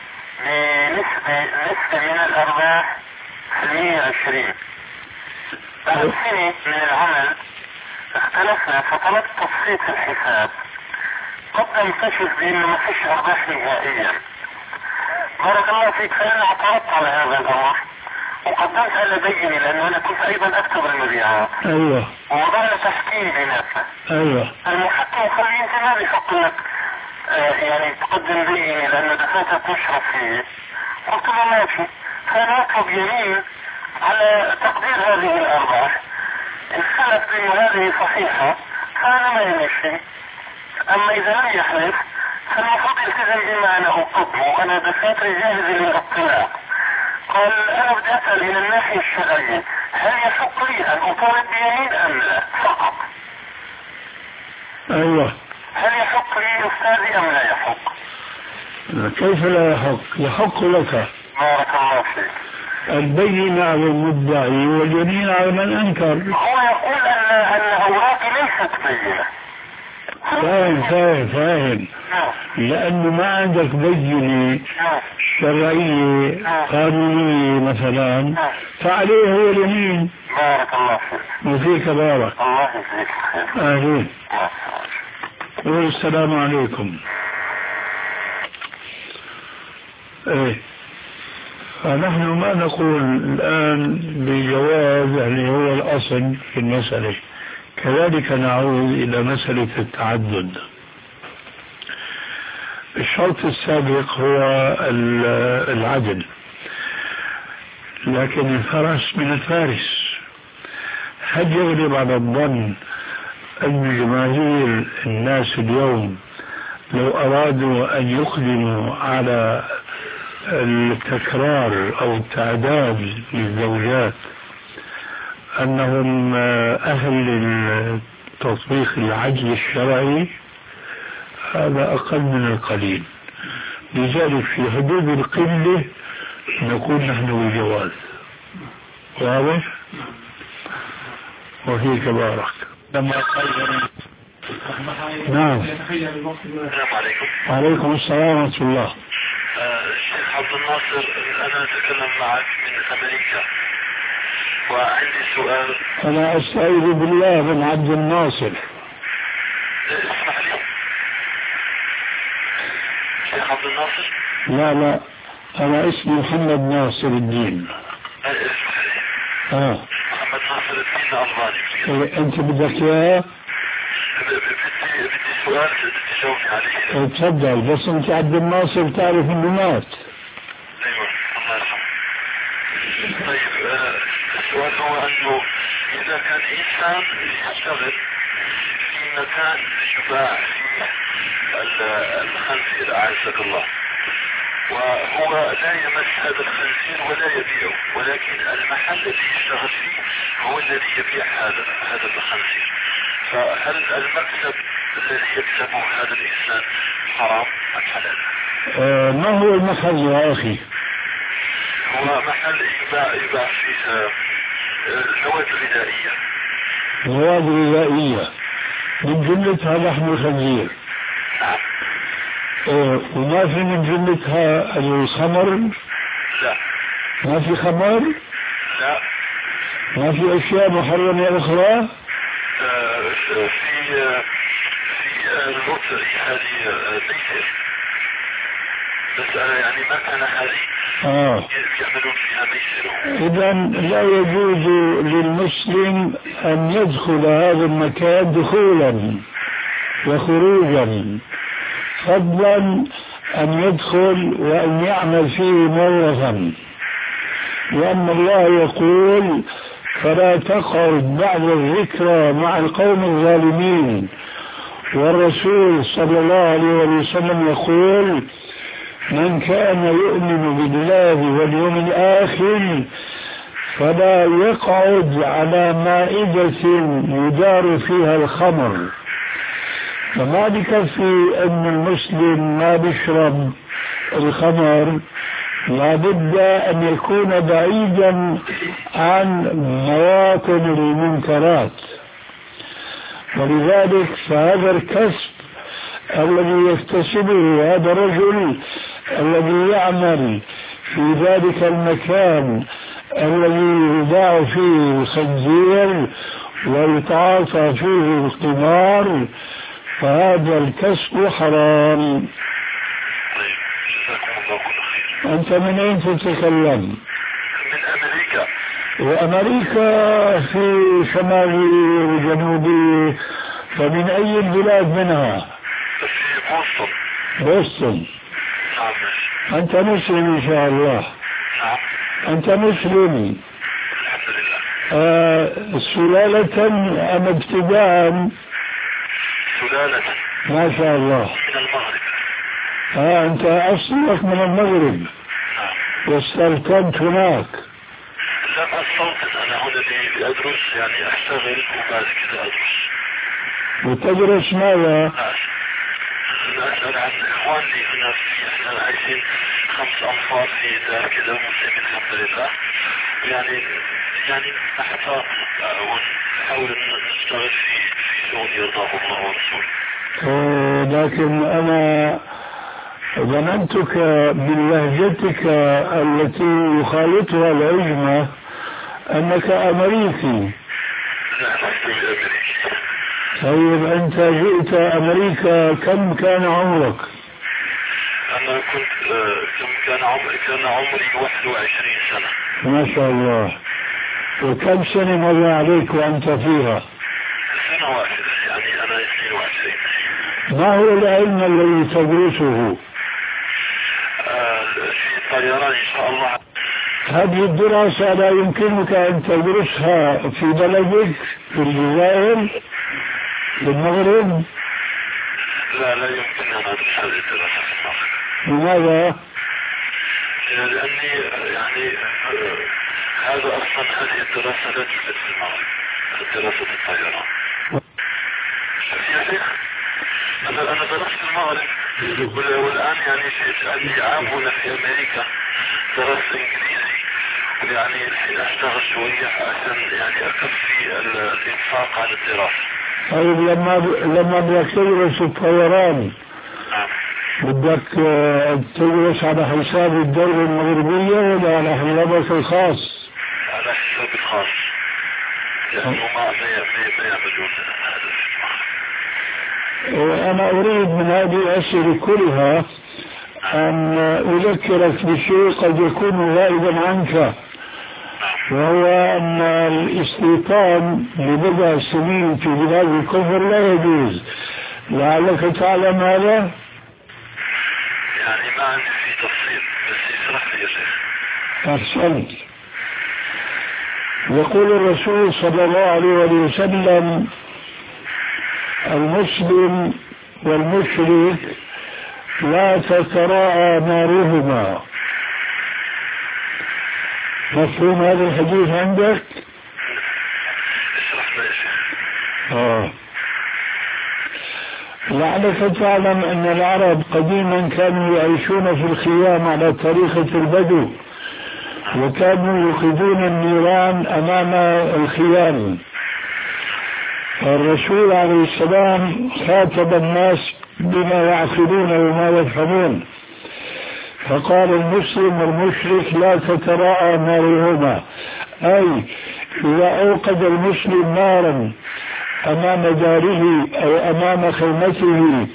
بنسبة من الأرباح 120. بعد سنة من العمل اختلفنا فطلبت تصفية الحساب. قدم كشف بأنه ما فيش أرباح نهائيا. بارك الله فيك، فأنا اعترضت على هذا الأمر وقدمت على بيني لأنه أنا كنت أيضا أكتب المبيعات. أيوة. ووضعنا تحكيم بيناتنا. أيوة. المحكم قال لي أنت ما بيحق لك يعني تقدم بيني لأنه دفاتر تشرف فيه. قلت له ماشي، فأنا أطلب يمين على تقدير هذه الأرباح. الخلف بأنه هذه صحيحة فأنا ما يمشي. أما إذا لم يحلف فالمفروض يلتزم بما أنا أطلبه، أنا دفاتر جاهز للاطلاع. قال أنا بدي أسأل إلى الناحية الشرعية، هل يحق لي أن أطالب بيمين أم لا فقط؟ أيوة. هل يحق لي أستاذي أم لا يحق؟ كيف لا يحق؟ يحق لك. بارك الله فيك. البينة على المدعي واليمين على من أنكر. هو يقول أن أوراقي ليست بينة. فاهم. لأنه ما عندك بينة شرعية قانونية مثلا فعليه هو اليمين. بارك الله فيك. وفيك بارك. الله يجزيك خير. أهلين. والسلام عليكم. ايه، فنحن ما نقول الآن بجواز يعني هو الأصل في المسألة. كذلك نعود إلى مسألة التعدد. الشرط السابق هو العدل، لكن الفرس من الفارس. هل يغلب على الظن أن جماهير الناس اليوم لو أرادوا أن يقدموا على التكرار أو التعداد للزوجات أنهم أهل تطبيق العدل الشرعي؟ هذا أقل من القليل. لذلك في حدود القلة نقول نحن بالجواز. واضح؟ وفيك بارك. نعم. السلام عليكم. وعليكم السلام ورحمة الله. الشيخ عبد الناصر، أنا أتكلم معك من أمريكا وعندي سؤال. أنا أستعيذ بالله من عبد الناصر. اسمح لي شيخ عبد الناصر. لا أنا اسمي محمد ناصر الدين. اسمح لي. محمد ناصر الدين الألباني. أنت بدك إياه؟ بدي سؤال تجاوبني عليه. تفضل. بس أنت عبد الناصر تعرف إنه مات. أيوة الله يرحمه. طيب السؤال هو أنه إذا كان إنسان يشتغل في مكان يباع فيه الخنزير أعزك الله، وهو لا يمس هذا الخنزير ولا يبيعه، ولكن المحل الذي يشتغل فيه هو الذي يبيع هذا الخنزير، فهل المكسب الذي يكسبه هذا الإنسان حرام أم حلال؟ ما هو المحل يا أخي؟ هو محل يباع فيه مواد غذائية. مواد غذائية من جملتها لحم الخنزير. نعم. وما في من جملتها الخمر؟ لا. ما في خمر؟ لا. ما في أشياء محرمة أخرى؟ في اللوتري هذه ميسر، بس يعني ما كان هذه يعملون فيها ميسر. إذا لا يجوز للمسلم أن يدخل هذا المكان دخولا وخروجا، فضلا أن يدخل وأن يعمل فيه موظفا، لأن الله يقول فلا تقعد بعد الذكرى مع القوم الظالمين، والرسول صلى الله عليه وسلم يقول من كان يؤمن بالله واليوم الآخر فلا يقعد على مائدة يدار فيها الخمر. فما بكفي أن المسلم ما بيشرب الخمر لابد أن يكون بعيدا عن مواطن المنكرات. ولذلك فهذا الكسب الذي يكتسبه هذا الرجل الذي يعمل في ذلك المكان الذي يباع فيه الخنزير ويتعاطى فيه القمار، فهذا الكسب حرام. أنت من أين تتكلم؟ من أمريكا. وأمريكا في شمالي وجنوبي، فمن أي البلاد منها؟ في بوسطن. بوسطن. نعم. أنت مسلم إن شاء الله. نعم. أنت مسلم. الحمد لله. سلالة أم ابتداء؟ سلالة. ما شاء الله. من المغرب. أنت أصلك من المغرب. نعم. واستلقنت هناك. لم أستوطن، أنا هنا لأدرس، يعني أشتغل وبعد كده أدرس. وتدرس ماذا؟ أسأل عن إخواني هنا إحنا عايشين 5 أنفار في دار كده مسلمين الحمد لله، يعني نحتاط ونحاول نشتغل في شغل يرضاه الله ورسوله. لكن أنا ظننتك من لهجتك التي يخالطها العجمة أنك أمريكي. لا، لست أمريكي. طيب أنت جئت أمريكا، كم كان عمرك؟ أنا كان عمري 21 سنة. ما شاء الله. وكم سنة مضى عليك وأنت فيها؟ سنة واحدة، يعني أنا 22. ما هو العلم الذي تدرسه؟ في الطيران إن شاء الله. هذه الدراسة لا يمكنك أن تدرسها في بلدك في الجزائر في المغرب؟ لا يمكن أن أدرس هذه الدراسة في المغرب. لماذا؟ لأني يعني هذا أصلا هذه الدراسة لا توجد في المغرب، دراسة الطيران. يا شيخ أنا درست في المغرب، والآن يعني عندي عام هنا في أمريكا، درست إنجليزي، ويعني الحين أشتغل شوية عشان يعني أكفي الإنفاق على الدراسة. طيب لما بدك تدرس الطيران بدك تدرس على حساب الدولة المغربية ولا على حسابك الخاص؟ على حسابي الخاص، لأنه ما يعملون هذا في المغرب. أنا أريد من هذه الأسئلة كلها أن أذكرك بشيء قد يكون غائبا عنك، وهو أن الاستيطان لبضع سنين في بلاد الكفر لا يجوز. لعلك تعلم هذا؟ يعني ما عندي في تفصيل، بس اشرح لي يا شيخ. أحسنت. يقول الرسول صلى الله عليه وسلم: المسلم والمشرك لا تتراءى نارهما. مفهوم هذا الحديث عندك؟ اشرح لي يا شيخ. لعلك تعلم أن العرب قديما كانوا يعيشون في الخيام على طريقة البدو، وكانوا يوقدون النيران أمام الخيام. الرسول عليه السلام خاطب الناس بما يعقلون وما يفهمون، فقال: المسلم والمشرك لا تتراءى نارهما، أي إذا أوقد المسلم نارا أمام داره أو أمام خيمته،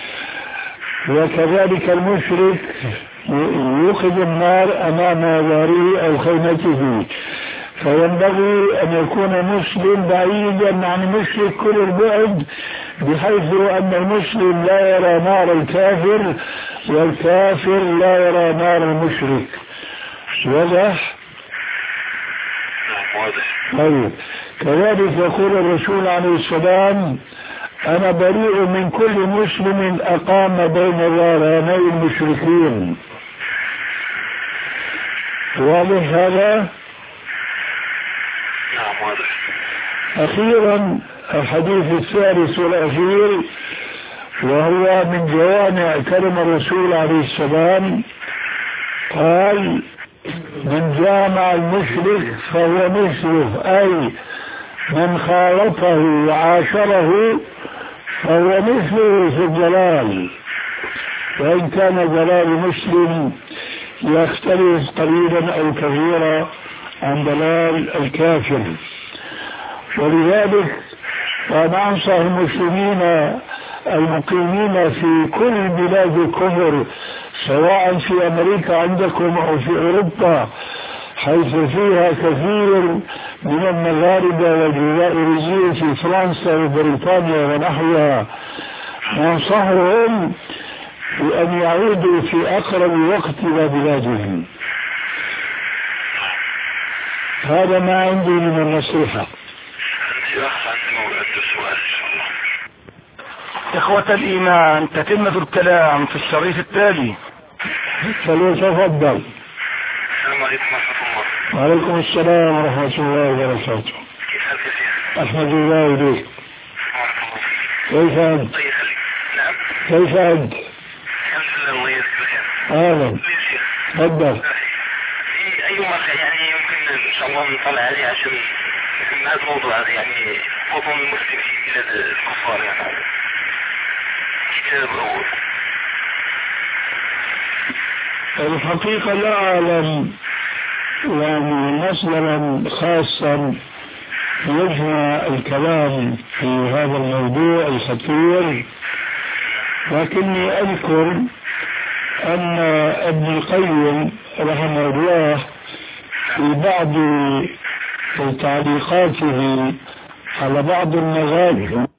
وكذلك المشرك يوقد النار أمام داره أو خيمته، فينبغي أن يكون المسلم بعيدا عن المشرك كل البعد، بحيث أن المسلم لا يرى نار الكافر والكافر لا يرى نار المشرك. واضح؟ طيب. كذلك يقول الرسول عليه السلام: أنا بريء من كل مسلم أقام بين ظهراني المشركين. واضح هذا؟ نعم واضح. أخيرا الحديث الثالث والأخير، وهو من جوامع كلم الرسول عليه السلام، قال من جامع المشرك فهو مثله، أي من خالطه وعاشره فهو مثله في الضلال، وإن كان ضلال مسلم يختلف قليلا أو كثيرا عن ضلال الكافر. ولذلك فأنا أنصح المسلمين المقيمين في كل بلاد الكفر سواء في أمريكا عندكم أو في أوروبا حيث فيها كثير من المغاربة والجزائريين في فرنسا وبريطانيا ونحوها، ننصحهم بأن يعودوا في أقرب وقت إلى بلادهم. هذا ما عندي من النصيحة. إخوة الإيمان، تتمة الكلام في الشريط التالي. فليتفضل. السلام عليكم ورحمة الله. وعليكم السلام ورحمة الله وبركاته. كيف حالك يا شيخ؟ أحمد الله إليك. كيف أنت؟ نعم. كيف أنت؟ الحمد لله الله يجزيك الخير. أهلا. تفضل. في أي موقع يعني يمكن إن شاء الله نطلع عليه عشان هذا الموضوع هذا يعني وطن المسلم في بلاد الكفار يعني كتاب أول. الحقيقة لا أعلم يعني مصدرا خاصا يجمع الكلام في هذا الموضوع الخطير، لكني أذكر أن ابن القيم رحمه الله في بعض تعليقاته على بعض المذاهب